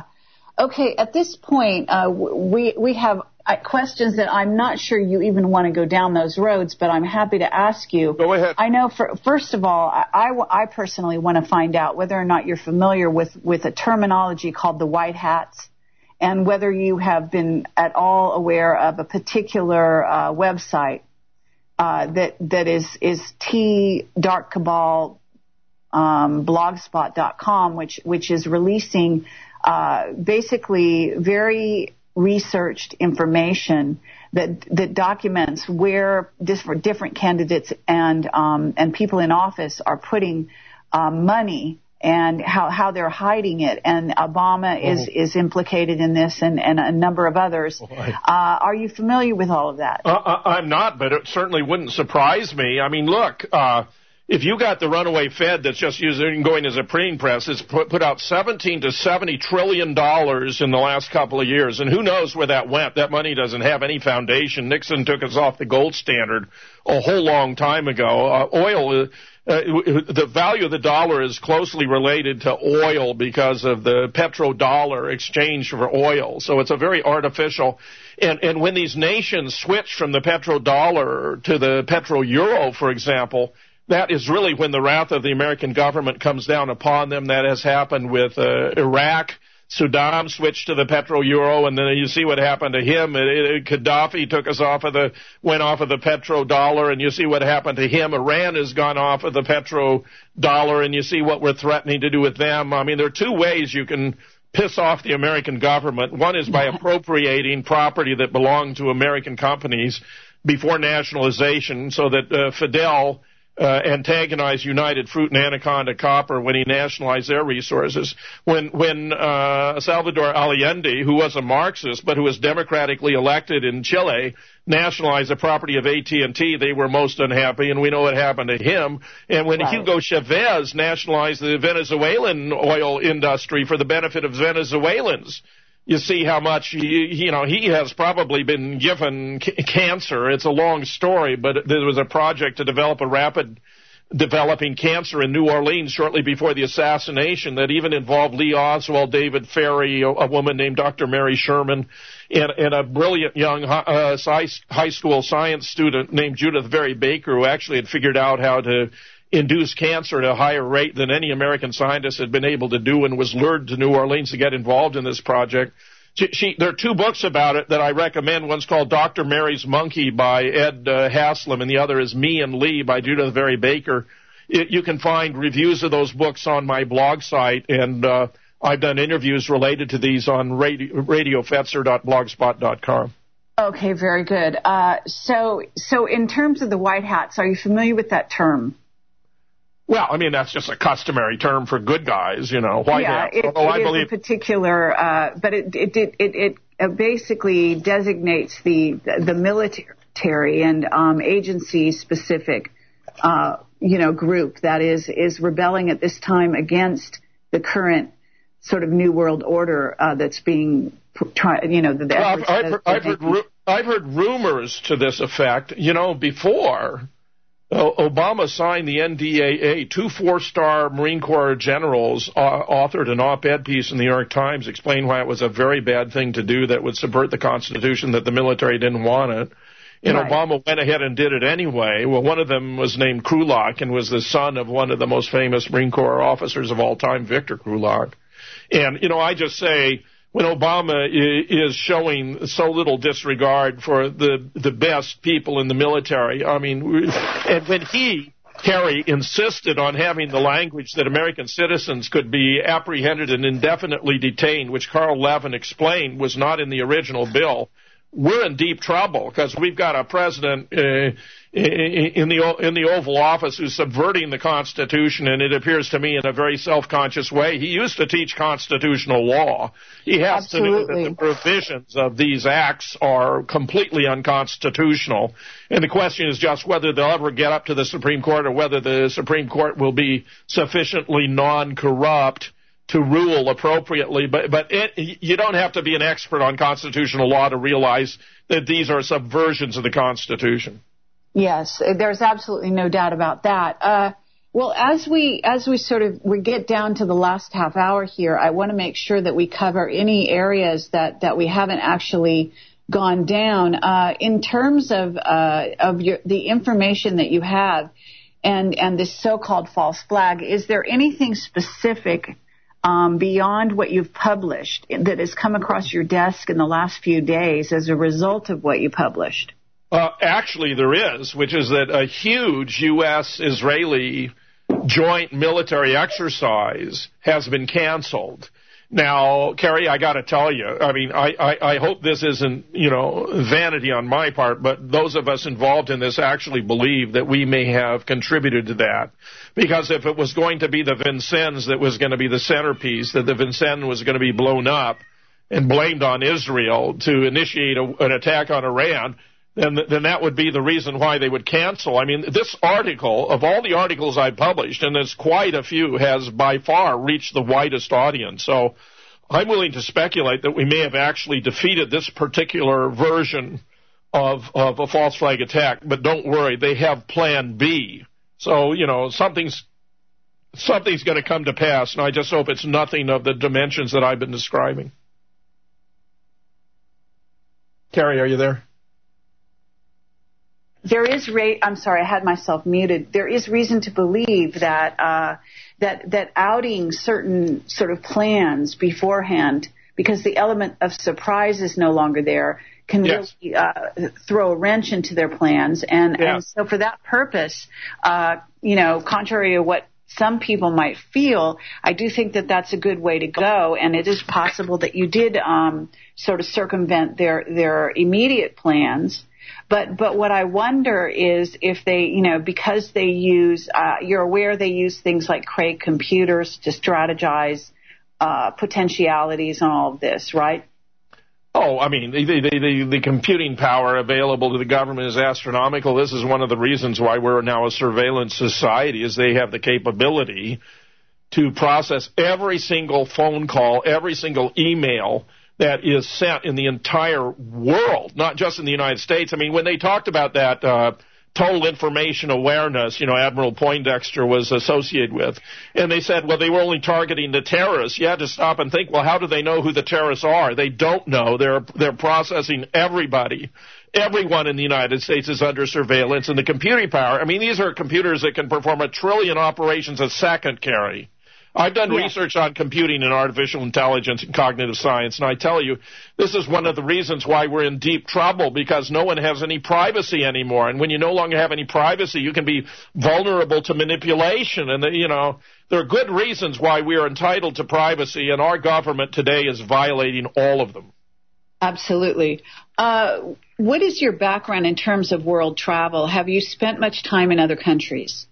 Okay. At this point, we have questions that I'm not sure you even want to go down those roads, but I'm happy to ask you. Go ahead. I know, first of all, I personally want to find out whether or not you're familiar with a terminology called the white hats, and whether you have been at all aware of a particular website that is Dark Cabal blogspot.com, which is releasing basically very researched information that documents where different candidates and people in office are putting money and how they're hiding it. And Obama is implicated in this, and a number of others. Are you familiar with all of that? I'm not, but it certainly wouldn't surprise me. I mean, look, if you got the runaway Fed that's just going as a printing press, it's put out $17 to $70 trillion in the last couple of years, and who knows where that went. That money doesn't have any foundation. Nixon took us off the gold standard a whole long time ago. Oil, the value of the dollar is closely related to oil because of the petrodollar exchange for oil. So it's a very artificial. And when these nations switch from the petrodollar to the petro-euro, for example, that is really when the wrath of the American government comes down upon them. That has happened with Iraq Saddam switched to the petro-euro, and then you see what happened to him. Gaddafi went off of the petrodollar, and you see what happened to him. Iran has gone off of the petrodollar, and you see what we're threatening to do with them. I mean, there are two ways you can piss off the American government. One is by appropriating property that belonged to American companies before nationalization, so that Fidel antagonized United Fruit and Anaconda Copper when he nationalized their resources. When Salvador Allende, who was a Marxist but who was democratically elected in Chile, nationalized the property of AT&T, they were most unhappy, and we know what happened to him. And when Hugo Chavez nationalized the Venezuelan oil industry for the benefit of Venezuelans, you see how much he has probably been given cancer. It's a long story, but there was a project to develop a rapid developing cancer in New Orleans shortly before the assassination that even involved Lee Oswald, David Ferry, a woman named Dr. Mary Sherman, and a brilliant young high school science student named Judith Very Baker, who actually had figured out how to induce cancer at a higher rate than any American scientist had been able to do, and was lured to New Orleans to get involved in this project. There are two books about it that I recommend. One's called Dr. Mary's Monkey by Ed Haslam, and the other is Me and Lee by Judith Very Baker. You can find reviews of those books on my blog site, and I've done interviews related to these on radiofetzer.blogspot.com. Okay, very good. So in terms of the white hats, are you familiar with that term? Well, I mean, that's just a customary term for good guys, white hats. It is a particular, but it basically designates the military and agency-specific, group that is rebelling at this time against the current sort of New World Order that's being, I've heard rumors to this effect. Before Obama signed the NDAA, 2 4-star Marine Corps generals authored an op-ed piece in the New York Times explaining why it was a very bad thing to do that would subvert the Constitution, that the military didn't want it. And Obama went ahead and did it anyway. Well, one of them was named Krulak and was the son of one of the most famous Marine Corps officers of all time, Victor Krulak. And, I just say, when Obama is showing so little disregard for the best people in the military, I mean, and when he, Kerry, insisted on having the language that American citizens could be apprehended and indefinitely detained, which Carl Levin explained was not in the original bill, we're in deep trouble because we've got a president in the Oval Office who's subverting the Constitution, and it appears to me in a very self-conscious way. He used to teach constitutional law. He has to know that the provisions of these acts are completely unconstitutional. And the question is just whether they'll ever get up to the Supreme Court or whether the Supreme Court will be sufficiently non-corrupt to rule appropriately. But you don't have to be an expert on constitutional law to realize that these are subversions of the Constitution. Yes, there's absolutely no doubt about that. Well, as we get down to the last half hour here, I want to make sure that we cover any areas that we haven't actually gone down in terms of the information that you have and this so-called false flag. Is there anything specific beyond what you've published that has come across your desk in the last few days as a result of what you published? Actually, there is, which is that a huge U.S.-Israeli joint military exercise has been canceled. Now, Kerry, I got to tell you, I mean, I hope this isn't, vanity on my part, but those of us involved in this actually believe that we may have contributed to that. Because if it was going to be the Vincennes that was going to be the centerpiece, that the Vincennes was going to be blown up and blamed on Israel to initiate an attack on Iran, then that would be the reason why they would cancel. I mean, this article, of all the articles I published, and there's quite a few, has by far reached the widest audience. So I'm willing to speculate that we may have actually defeated this particular version of a false flag attack. But don't worry, they have Plan B. So, something's going to come to pass, and I just hope it's nothing of the dimensions that I've been describing. Kerry, are you there? there is I'm sorry, I had myself muted. There is reason to believe that that outing certain sort of plans beforehand, because the element of surprise is no longer there, can really throw a wrench into their plans. And so for that purpose, contrary to what some people might feel, I do think that that's a good way to go. And it is possible that you did sort of circumvent their immediate plans. But what I wonder is if they, because they use, you're aware they use things like Craig computers to strategize potentialities and all of this, right? Oh, I mean, the computing power available to the government is astronomical. This is one of the reasons why we're now a surveillance society, is they have the capability to process every single phone call, every single email that is sent in the entire world, not just in the United States. I mean, when they talked about that total information awareness, Admiral Poindexter was associated with, and they said, well, they were only targeting the terrorists. You had to stop and think, well, how do they know who the terrorists are? They don't know. They're processing everybody. Everyone in the United States is under surveillance, and the computing power, I mean, these are computers that can perform 1 trillion operations a second, Carrie. I've done research on computing and artificial intelligence and cognitive science, and I tell you, this is one of the reasons why we're in deep trouble, because no one has any privacy anymore. And when you no longer have any privacy, you can be vulnerable to manipulation. And, there are good reasons why we are entitled to privacy, and our government today is violating all of them. Absolutely. What is your background in terms of world travel? Have you spent much time in other countries?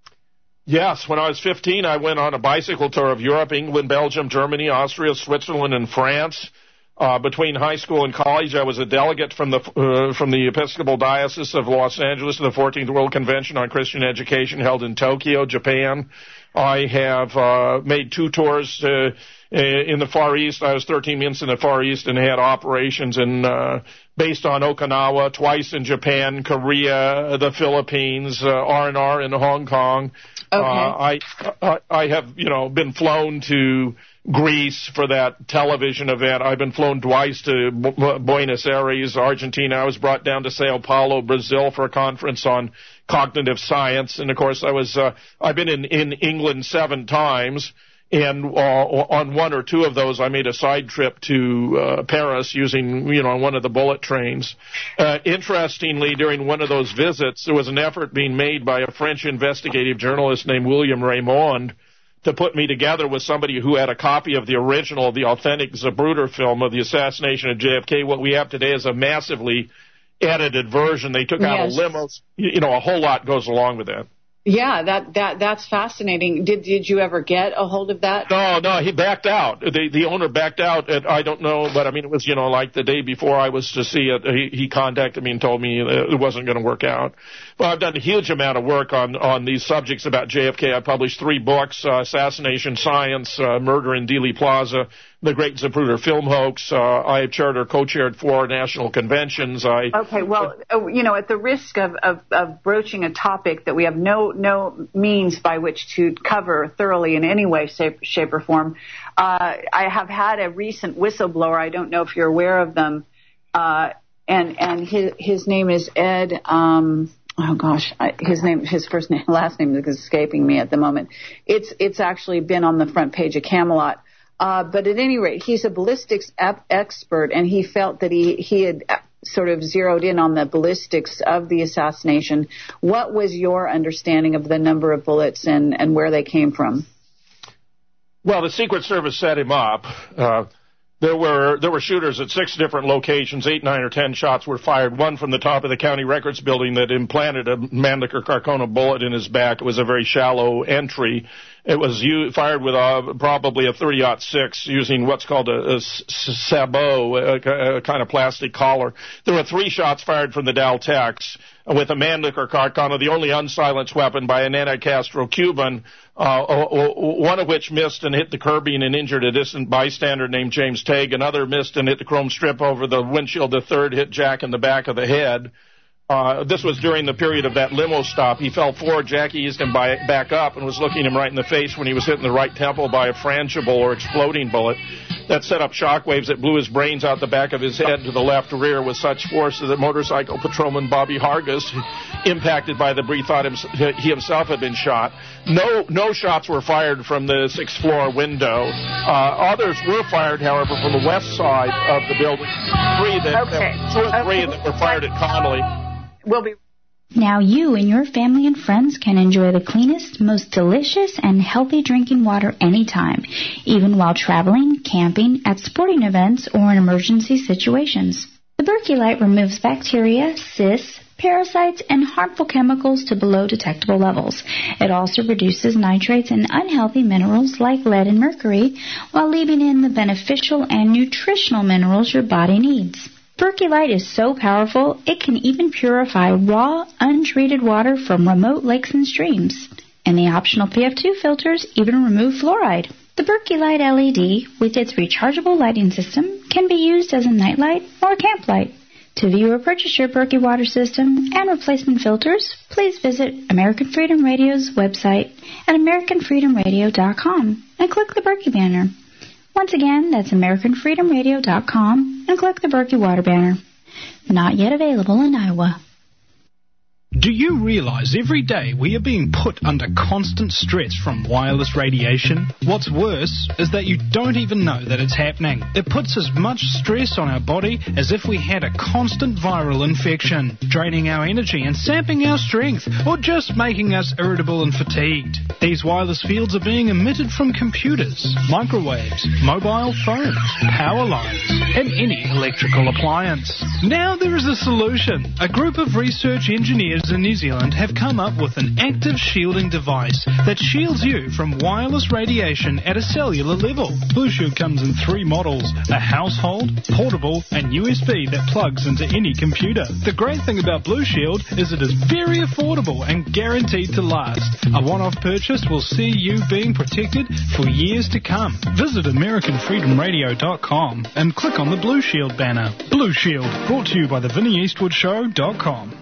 Yes, when I was 15, I went on a bicycle tour of Europe, England, Belgium, Germany, Austria, Switzerland, and France. Between high school and college, I was a delegate from the Episcopal Diocese of Los Angeles to the 14th World Convention on Christian Education held in Tokyo, Japan. I have made 2 tours in the Far East. I was 13 months in the Far East and had operations based on Okinawa, twice in Japan, Korea, the Philippines, R&R in Hong Kong. Okay. I have, been flown to Greece for that television event. I've been flown twice to Buenos Aires, Argentina. I was brought down to Sao Paulo, Brazil for a conference on cognitive science. And, of course, I've been in England 7 times. And on 1 or 2 of those, I made a side trip to Paris using, one of the bullet trains. Interestingly, during one of those visits, there was an effort being made by a French investigative journalist named William Raymond to put me together with somebody who had a copy of the original, the authentic Zapruder film of the assassination of JFK. What we have today is a massively edited version. They took out a limo. A whole lot goes along with that. Yeah, that's fascinating. Did you ever get a hold of that? No, he backed out. The owner backed out. I don't know, but I mean, it was like the day before I was to see it. He contacted me and told me it wasn't going to work out. Well, I've done a huge amount of work on these subjects about JFK. I published 3 books: Assassination Science, Murder in Dealey Plaza, The Great Zapruder Film Hoax. I chaired or co-chaired 4 national conventions. Okay, well, at the risk of broaching a topic that we have no means by which to cover thoroughly in any way, shape, or form, I have had a recent whistleblower. I don't know if you're aware of them, and his name is Ed. His last name is escaping me at the moment. It's actually been on the front page of Camelot. But at any rate, he's a ballistics expert, and he felt that he had sort of zeroed in on the ballistics of the assassination. What was your understanding of the number of bullets and where they came from? Well, the Secret Service set him up. There were shooters at 6 different locations. 8, 9, or 10 shots were fired. One from the top of the county records building that implanted a Mannlicher Carcano bullet in his back. It was a very shallow entry. It was fired with probably a .30-06 using what's called a sabot, a kind of plastic collar. There were 3 shots fired from the Daltex with a Mannlicher Carcano, the only unsilenced weapon by an anti-Castro Cuban, one of which missed and hit the curbing and injured a distant bystander named James Tague. Another missed and hit the chrome strip over the windshield. The third hit Jack in the back of the head. This was during the period of that limo stop. He fell forward. Jackie eased him back up and was looking him right in the face when he was hit in the right temple by a frangible or exploding bullet. that set up shock waves that blew his brains out the back of his head to the left rear with such force that motorcycle patrolman Bobby Hargis, impacted by the debris, thought he himself had been shot. No shots were fired from the 6th floor window. Others were fired, however, from the west side of the building. Two or three that were fired at Connolly. We'll be. Now you and your family and friends can enjoy the cleanest, most delicious, and healthy drinking water anytime, even while traveling, camping, at sporting events, or in emergency situations. The Berkey Light removes bacteria, cysts, parasites, and harmful chemicals to below detectable levels. It also reduces nitrates and unhealthy minerals like lead and mercury, while leaving in the beneficial and nutritional minerals your body needs. Berkey Light is so powerful, it can even purify raw, untreated water from remote lakes and streams. And the optional PF2 filters even remove fluoride. The Berkey Light LED, with its rechargeable lighting system, can be used as a nightlight or camp light. To view or purchase your Berkey water system and replacement filters, please visit American Freedom Radio's website at AmericanFreedomRadio.com and click the Berkey banner. Once again, that's AmericanFreedomRadio.com, and click the Berkey water banner. Not yet available in Iowa. Do you realize every day we are being put under constant stress from wireless radiation? What's worse is that you don't even know that it's happening. It puts as much stress on our body as if we had a constant viral infection, draining our energy and sapping our strength, or just making us irritable and fatigued. These wireless fields are being emitted from computers, microwaves, mobile phones, power lines, and any electrical appliance. Now there is a solution. A group of research engineers in New Zealand have come up with an active shielding device that shields you from wireless radiation at a cellular level. Blue Shield comes in 3 models, a household, portable, and USB that plugs into any computer. The great thing about Blue Shield is it is very affordable and guaranteed to last. A one-off purchase will see you being protected for years to come. Visit AmericanFreedomRadio.com and click on the Blue Shield banner. Blue Shield, brought to you by the VinnyEastwoodShow.com.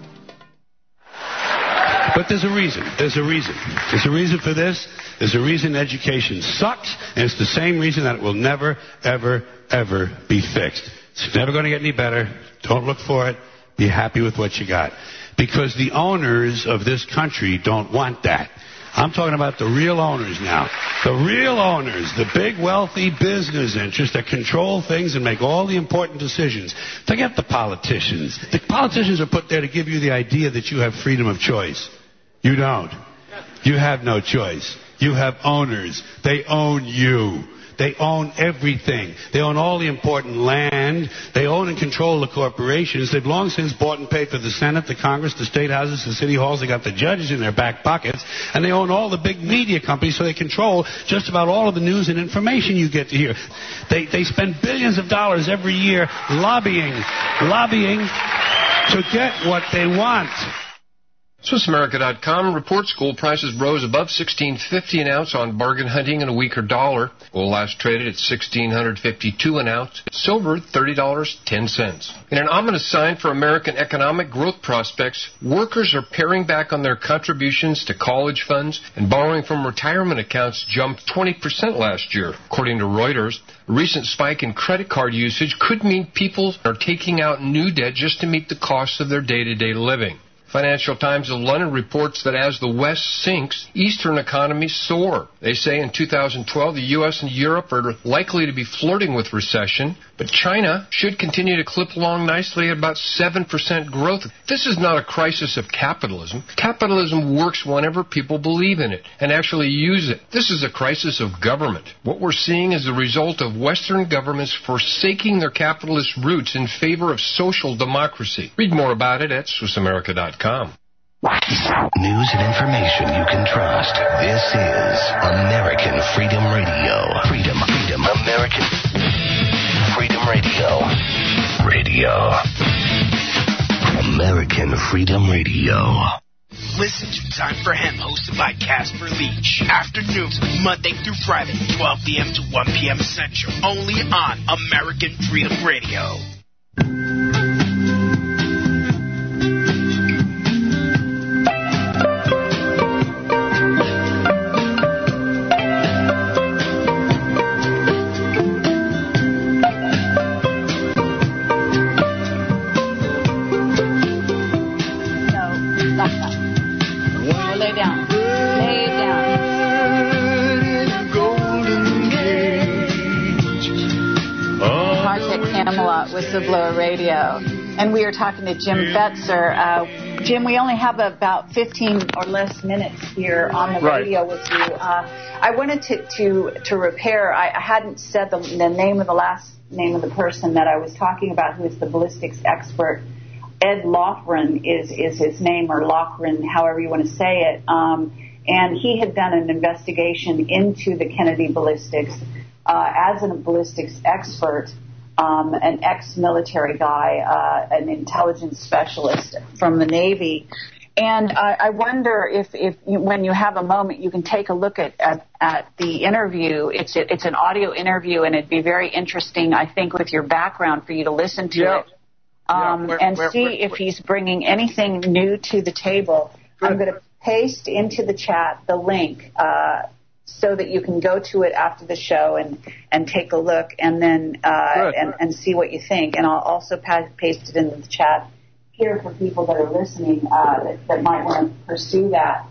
But there's a reason. There's a reason. There's a reason for this. There's a reason education sucks, and it's the same reason that it will never, ever, ever be fixed. It's never going to get any better. Don't look for it. Be happy with what you got. Because the owners of this country don't want that. I'm talking about the real owners now. The real owners, the big wealthy business interests that control things and make all the important decisions. Forget the politicians. The politicians are put there to give you the idea that you have freedom of choice. You don't. You have no choice. You have owners. They own you. They own everything. They own all the important land. They own and control the corporations. They've long since bought and paid for the Senate, the Congress, the state houses, the city halls. They got the judges in their back pockets. And they own all the big media companies, so they control just about all of the news and information you get to hear. They spend billions of dollars every year lobbying to get what they want. SwissAmerica.com reports gold prices rose above $1,650 an ounce on bargain hunting and a weaker dollar. Gold last traded at $1,652 an ounce. Silver, $30.10. In an ominous sign for American economic growth prospects, workers are paring back on their contributions to college funds, and borrowing from retirement accounts jumped 20% last year. According to Reuters, a recent spike in credit card usage could mean people are taking out new debt just to meet the costs of their day-to-day living. Financial Times of London reports that as the West sinks, Eastern economies soar. They say in 2012 the U.S. and Europe are likely to be flirting with recession, but China should continue to clip along nicely at about 7% growth. This is not a crisis of capitalism. Capitalism works whenever people believe in it and actually use it. This is a crisis of government. What we're seeing is the result of Western governments forsaking their capitalist roots in favor of social democracy. Read more about it at SwissAmerica.com. News and information you can trust. This is American Freedom Radio. Freedom, American Freedom Radio. American Freedom Radio. Listen to Time for Hemp, hosted by Casper Leach. Afternoons, Monday through Friday, 12 p.m. to 1 p.m. Central. Only on American Freedom Radio. Whistleblower Radio, and we are talking to Jim Fetzer. Jim, we only have about 15 or less minutes here on the radio with you. I wanted to repair. I hadn't said the name of the last name of the person that I was talking about, who is the ballistics expert. Ed Loughran is his name, or Loughran, however you want to say it. And he had done an investigation into the Kennedy ballistics as a ballistics expert, an ex-military guy, an intelligence specialist from the Navy. And I wonder if when you have a moment, you can take a look at the interview. It's an audio interview, and it'd be very interesting, I think, with your background for you to listen to it. See if he's bringing anything new to the table. Good. I'm going to paste into the chat the link so that you can go to it after the show and take a look, and then and see what you think. And I'll also paste it into the chat here for people that are listening that might want to pursue that.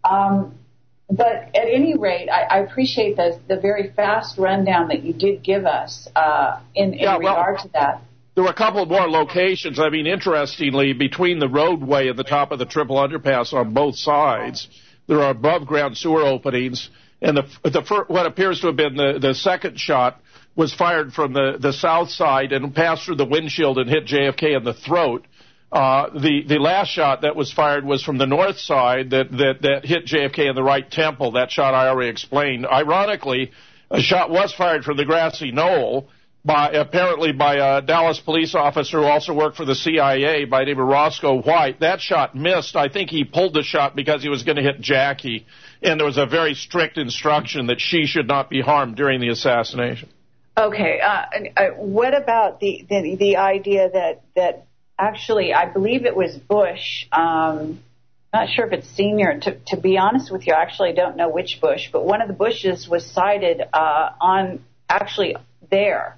But at any rate, I appreciate the very fast rundown that you did give us in regard to that. There were a couple more locations. I mean, interestingly, between the roadway and the top of the triple underpass on both sides, there are above-ground sewer openings. And what appears to have been the second shot was fired from the south side and passed through the windshield and hit JFK in the throat. The last shot that was fired was from the north side that hit JFK in the right temple. That shot I already explained. Ironically, a shot was fired from the grassy knoll, apparently by a Dallas police officer who also worked for the CIA by the name of Roscoe White. That shot missed. I think he pulled the shot because he was going to hit Jackie, and there was a very strict instruction that she should not be harmed during the assassination. Okay. What about the idea that actually, I believe it was Bush, not sure if it's Senior. To be honest with you, I actually don't know which Bush, but one of the Bushes was cited on actually there.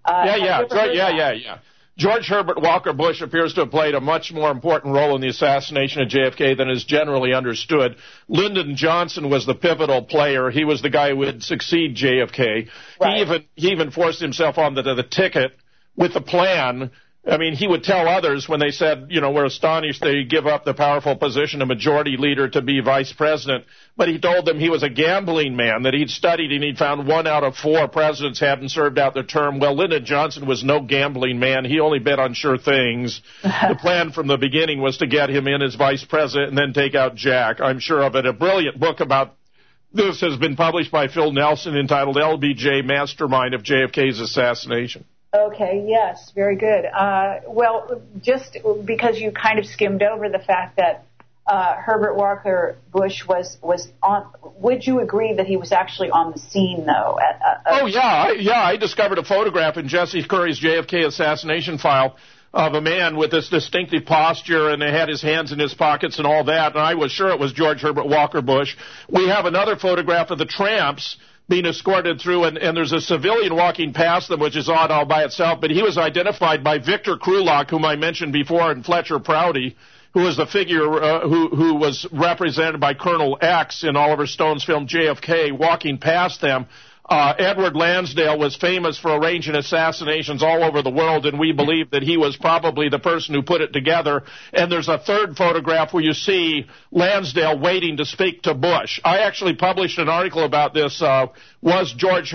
George Herbert Walker Bush appears to have played a much more important role in the assassination of JFK than is generally understood. Lyndon Johnson was the pivotal player. He was the guy who would succeed JFK. Right. He even forced himself onto the ticket with the plan. I mean, he would tell others when they said, we're astonished they give up the powerful position of majority leader to be vice president. But he told them he was a gambling man, that he'd studied and he'd found 1 out of 4 presidents hadn't served out their term. Well, Lyndon Johnson was no gambling man. He only bet on sure things. The plan from the beginning was to get him in as vice president and then take out Jack. I'm sure of it. A brilliant book about this has been published by Phil Nelson entitled LBJ, Mastermind of JFK's Assassination. Okay, yes, very good. Well, just because you kind of skimmed over the fact that Herbert Walker Bush was on, would you agree that he was actually on the scene, though? I discovered a photograph in Jesse Curry's JFK assassination file of a man with this distinctive posture, and he had his hands in his pockets and all that, and I was sure it was George Herbert Walker Bush. We have another photograph of the tramps being escorted through, and there's a civilian walking past them, which is odd all by itself, but he was identified by Victor Krulak, whom I mentioned before, and Fletcher Prouty, who was the figure who was represented by Colonel X in Oliver Stone's film JFK, walking past them. Edward Lansdale was famous for arranging assassinations all over the world, and we believe that he was probably the person who put it together. And there's a third photograph where you see Lansdale waiting to speak to Bush. I actually published an article about this. Was George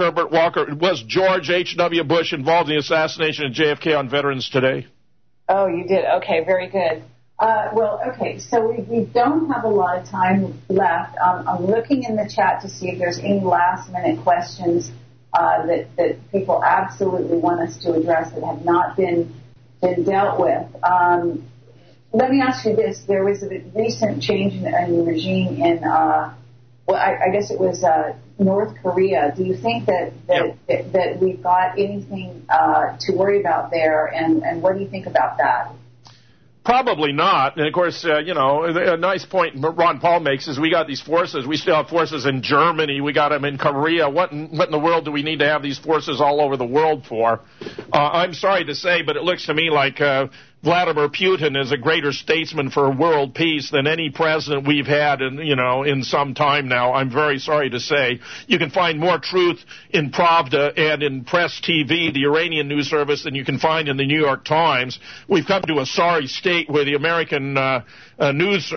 H.W. Bush involved in the assassination of JFK on Veterans Today? Oh, you did? Okay, very good. So we don't have a lot of time left. I'm looking in the chat to see if there's any last-minute questions that people absolutely want us to address that have not been dealt with. Let me ask you this. There was a recent change in regime in, I guess it was North Korea. Do you think that we've got anything to worry about there, and what do you think about that? Probably not. And, of course, a nice point Ron Paul makes is we got these forces. We still have forces in Germany. We got them in Korea. What in the world do we need to have these forces all over the world for? I'm sorry to say, but it looks to me like Vladimir Putin is a greater statesman for world peace than any president we've had in some time now. I'm very sorry to say. You can find more truth in Pravda and in Press TV, the Iranian news service, than you can find in the New York Times. We've come to a sorry state where the American news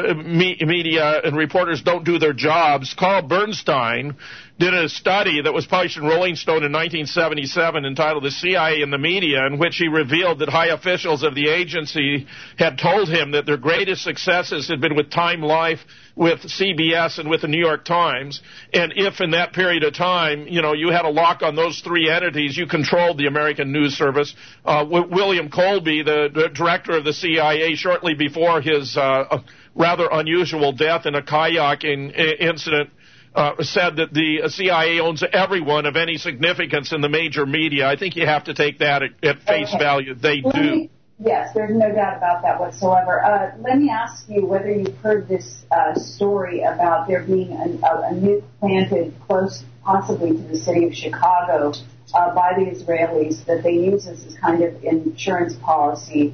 media and reporters don't do their jobs. Carl Bernstein did a study that was published in Rolling Stone in 1977 entitled The CIA and the Media, in which he revealed that high officials of the agency had told him that their greatest successes had been with Time Life, with CBS, and with the New York Times. And if in that period of time, you had a lock on those three entities, you controlled the American news service. William Colby, the director of the CIA, shortly before his rather unusual death in a kayaking incident, said that the CIA owns everyone of any significance in the major media. I think you have to take that at face value. They do. Yes, there's no doubt about that whatsoever. Let me ask you whether you've heard this story about there being a nuke planted close possibly to the city of Chicago by the Israelis that they use as a kind of insurance policy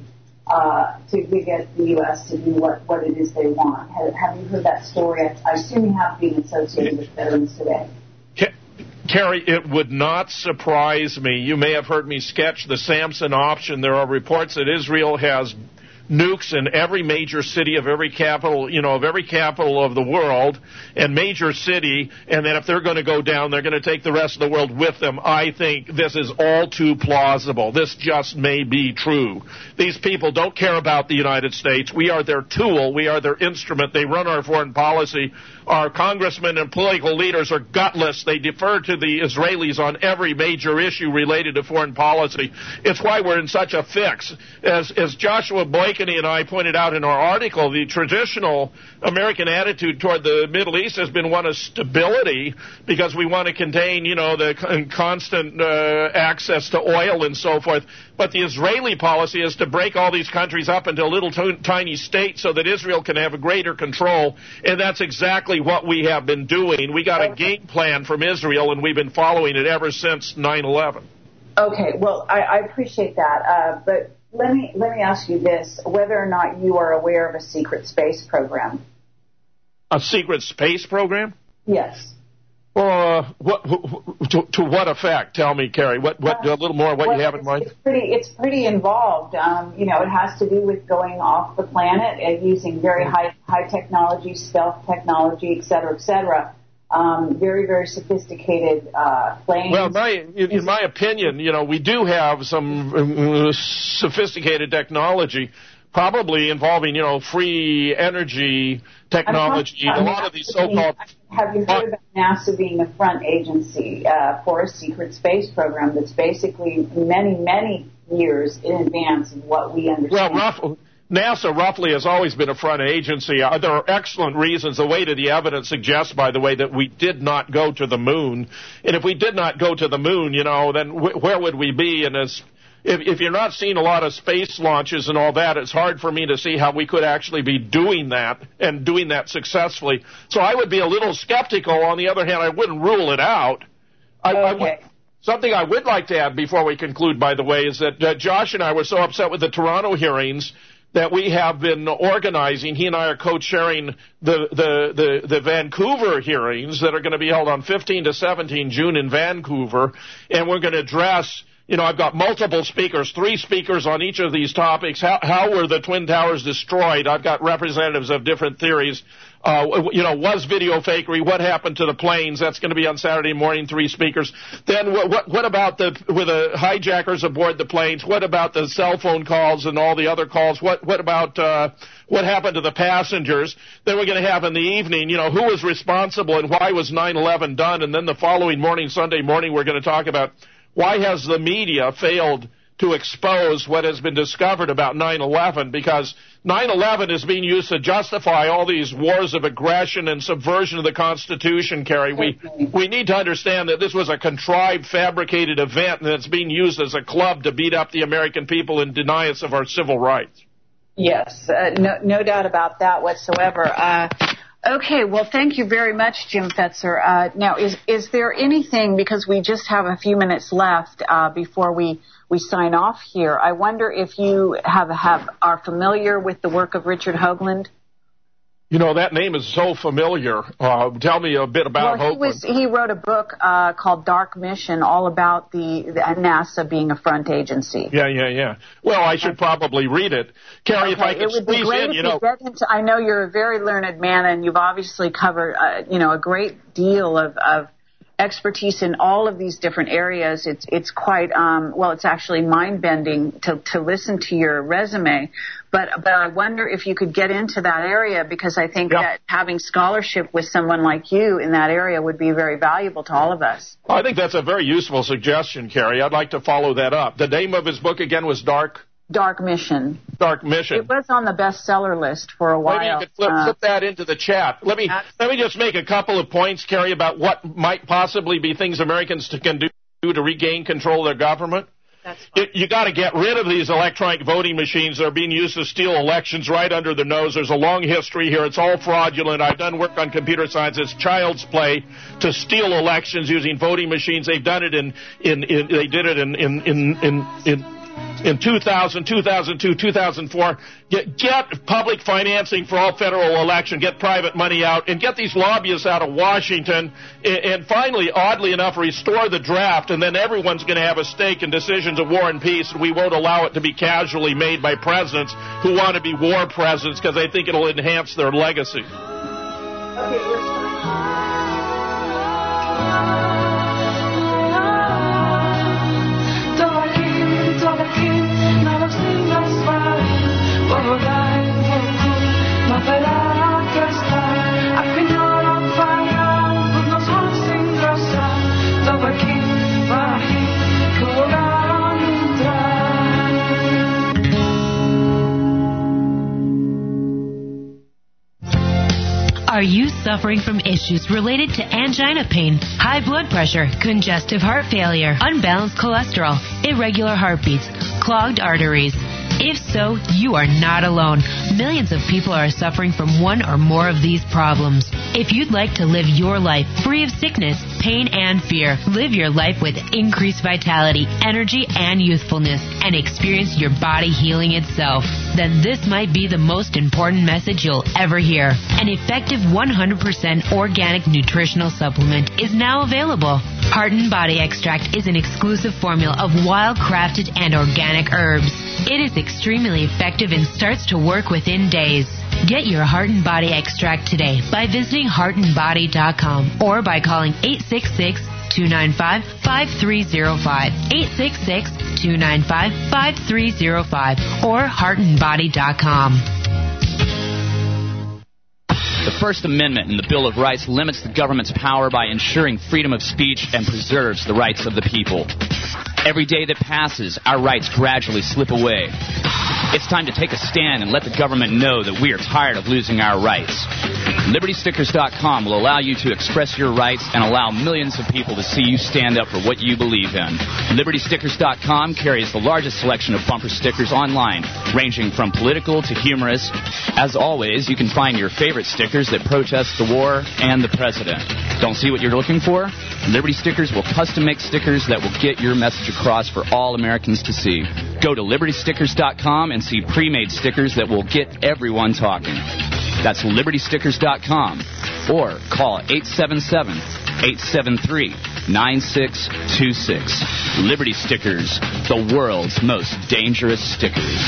to get the U.S. to do what it is they want. Have you heard that story? I assume you have been associated with Veterans Today. Carrie, it would not surprise me. You may have heard me sketch the Samson option. There are reports that Israel has nukes in every major city of every capital, of every capital of the world and major city, and then if they're going to go down, they're going to take the rest of the world with them. I think this is all too plausible. This just may be true. These people don't care about the United States. We are their tool. We are their instrument. They run our foreign policy. Our congressmen and political leaders are gutless. They defer to the Israelis on every major issue related to foreign policy. It's why we're in such a fix. As Joshua Boykany and I pointed out in our article, the traditional American attitude toward the Middle East has been one of stability because we want to contain, the constant access to oil and so forth. But the Israeli policy is to break all these countries up into little tiny states so that Israel can have a greater control, and that's exactly what we have been doing. We got a game plan from Israel, and we've been following it ever since 9/11. Okay, well, I appreciate that, but let me ask you this: whether or not you are aware of a secret space program. A secret space program? Yes. To what effect? Tell me, Carrie. What a little more what you have in mind? It's pretty involved. It has to do with going off the planet and using very high technology, stealth technology, et cetera, very, very sophisticated planes. Well, in my opinion, we do have some sophisticated technology, probably involving, free energy technology. A lot of these so-called... Have you heard about NASA being a front agency for a secret space program that's basically many, many years in advance of what we understand? Well, NASA roughly has always been a front agency. There are excellent reasons. The weight of the evidence suggests, by the way, that we did not go to the moon. And if we did not go to the moon, then where would we be? And if you're not seeing a lot of space launches and all that, it's hard for me to see how we could actually be doing that and doing that successfully. So I would be a little skeptical. On the other hand, I wouldn't rule it out. Something I would like to add before we conclude, by the way, is that Josh and I were so upset with the Toronto hearings that we have been organizing. He and I are co-chairing the Vancouver hearings that are going to be held on 15 to 17 June in Vancouver, and we're going to address... I've got multiple speakers, 3 speakers on each of these topics. How were the Twin Towers destroyed? I've got representatives of different theories. Was video fakery? What happened to the planes? That's going to be on Saturday morning, 3 speakers. Then what about with the hijackers aboard the planes? What about the cell phone calls and all the other calls? What about what happened to the passengers? Then we're going to have in the evening, who was responsible and why was 9/11 done? And then the following morning, Sunday morning, we're going to talk about why has the media failed to expose what has been discovered about 9/11? Because 9/11 is being used to justify all these wars of aggression and subversion of the Constitution, Carrie. We need to understand that this was a contrived, fabricated event, and it's being used as a club to beat up the American people and deny us of our civil rights. Yes, no doubt about that whatsoever. Okay, well, thank you very much, Jim Fetzer. Now, is there anything, because we just have a few minutes left before we sign off here, I wonder if you are familiar with the work of Richard Hoagland? You know, that name is so familiar. Tell me a bit about Hoagland. He wrote a book called Dark Mission, all about the NASA being a front agency. Yeah. Well, I should probably read it. Carrie, if I could squeeze in, I know you're a very learned man, and you've obviously covered, a great deal of expertise in all of these different areas. It's quite, it's actually mind-bending to listen to your resume. But I wonder if you could get into that area, because I think that having scholarship with someone like you in that area would be very valuable to all of us. I think that's a very useful suggestion, Carrie. I'd like to follow that up. The name of his book again was Dark Mission. Dark Mission. It was on the bestseller list for a while. Maybe you could flip that into the chat. Let me just make a couple of points, Carrie, about what might possibly be things Americans can do to regain control of their government. You got to get rid of these electronic voting machines that are being used to steal elections right under their nose. There's a long history here. It's all fraudulent. I've done work on computer science. It's child's play to steal elections using voting machines. They've done it in 2000, 2002, 2004, get public financing for all federal election, get private money out, and get these lobbyists out of Washington, and finally, oddly enough, restore the draft, and then everyone's going to have a stake in decisions of war and peace, and we won't allow it to be casually made by presidents who want to be war presidents because they think it'll enhance their legacy. Are you suffering from issues related to angina pain, high blood pressure, congestive heart failure, unbalanced cholesterol, irregular heartbeats, clogged arteries? If so, you are not alone. Millions of people are suffering from one or more of these problems. If you'd like to live your life free of sickness, pain, and fear, live your life with increased vitality, energy, and youthfulness, and experience your body healing itself, then this might be the most important message you'll ever hear. An effective 100% organic nutritional supplement is now available. Heart and Body Extract is an exclusive formula of wild-crafted and organic herbs. It is extremely effective and starts to work within days. Get your Heart and Body Extract today by visiting heartandbody.com or by calling 866-295-5305, 866-295-5305, or heartandbody.com. The First Amendment in the Bill of Rights limits the government's power by ensuring freedom of speech and preserves the rights of the people. Every day that passes, our rights gradually slip away. It's time to take a stand and let the government know that we are tired of losing our rights. LibertyStickers.com will allow you to express your rights and allow millions of people to see you stand up for what you believe in. LibertyStickers.com carries the largest selection of bumper stickers online, ranging from political to humorous. As always, you can find your favorite stickers that protest the war and the president. Don't see what you're looking for? Liberty Stickers will custom make stickers that will get your message across for all Americans to see. Go to LibertyStickers.com and see pre-made stickers that will get everyone talking. That's LibertyStickers.com or call 877-873-9626. Liberty Stickers, the world's most dangerous stickers.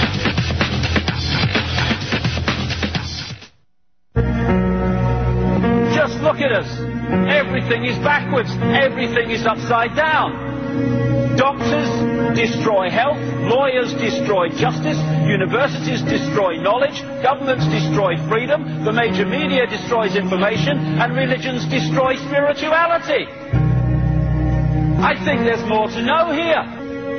Just look at us. Everything is backwards. Everything is upside down. Doctors destroy health. Lawyers destroy justice. Universities destroy knowledge. Governments destroy freedom. The major media destroys information. And religions destroy spirituality. I think there's more to know here.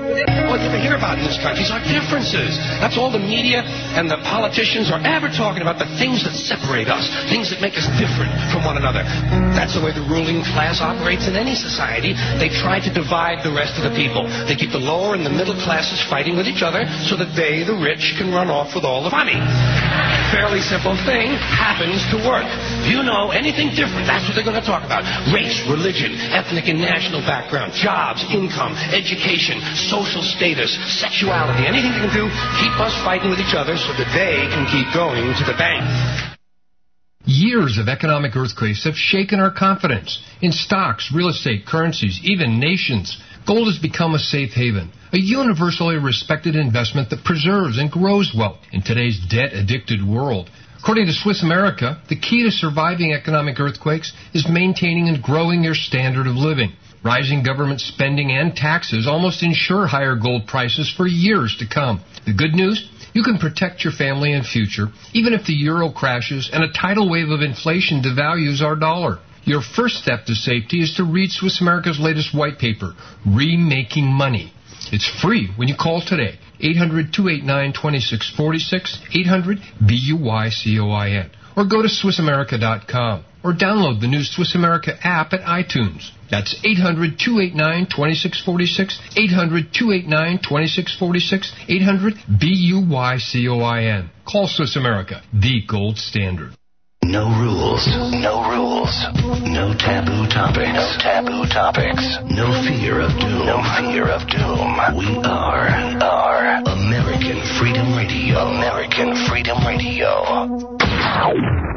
All you ever hear about in this country is our differences. That's all the media and the politicians are ever talking about, the things that separate us, things that make us different from one another. That's the way the ruling class operates in any society. They try to divide the rest of the people. They keep the lower and the middle classes fighting with each other so that they, the rich, can run off with all the money. Fairly simple thing, happens to work. If you know anything different, that's what they're going to talk about. Race, religion, ethnic and national background, jobs, income, education, social status, sexuality, anything they can do, keep us fighting with each other so that they can keep going to the bank. Years of economic earthquakes have shaken our confidence in stocks, real estate, currencies, even nations. Gold has become a safe haven, a universally respected investment that preserves and grows wealth in today's debt-addicted world. According to Swiss America, the key to surviving economic earthquakes is maintaining and growing your standard of living. Rising government spending and taxes almost ensure higher gold prices for years to come. The good news? You can protect your family and future, even if the euro crashes and a tidal wave of inflation devalues our dollar. Your first step to safety is to read Swiss America's latest white paper, Remaking Money. It's free when you call today, 800-289-2646, 800-BUYCOIN, or go to SwissAmerica.com, or download the new Swiss America app at iTunes. That's 800-289-2646, 800-289-2646, 800-BUYCOIN. Call Swiss America, the gold standard. No rules. No rules. No taboo topics. No taboo topics. No fear of doom. No fear of doom. We are American Freedom Radio. American Freedom Radio.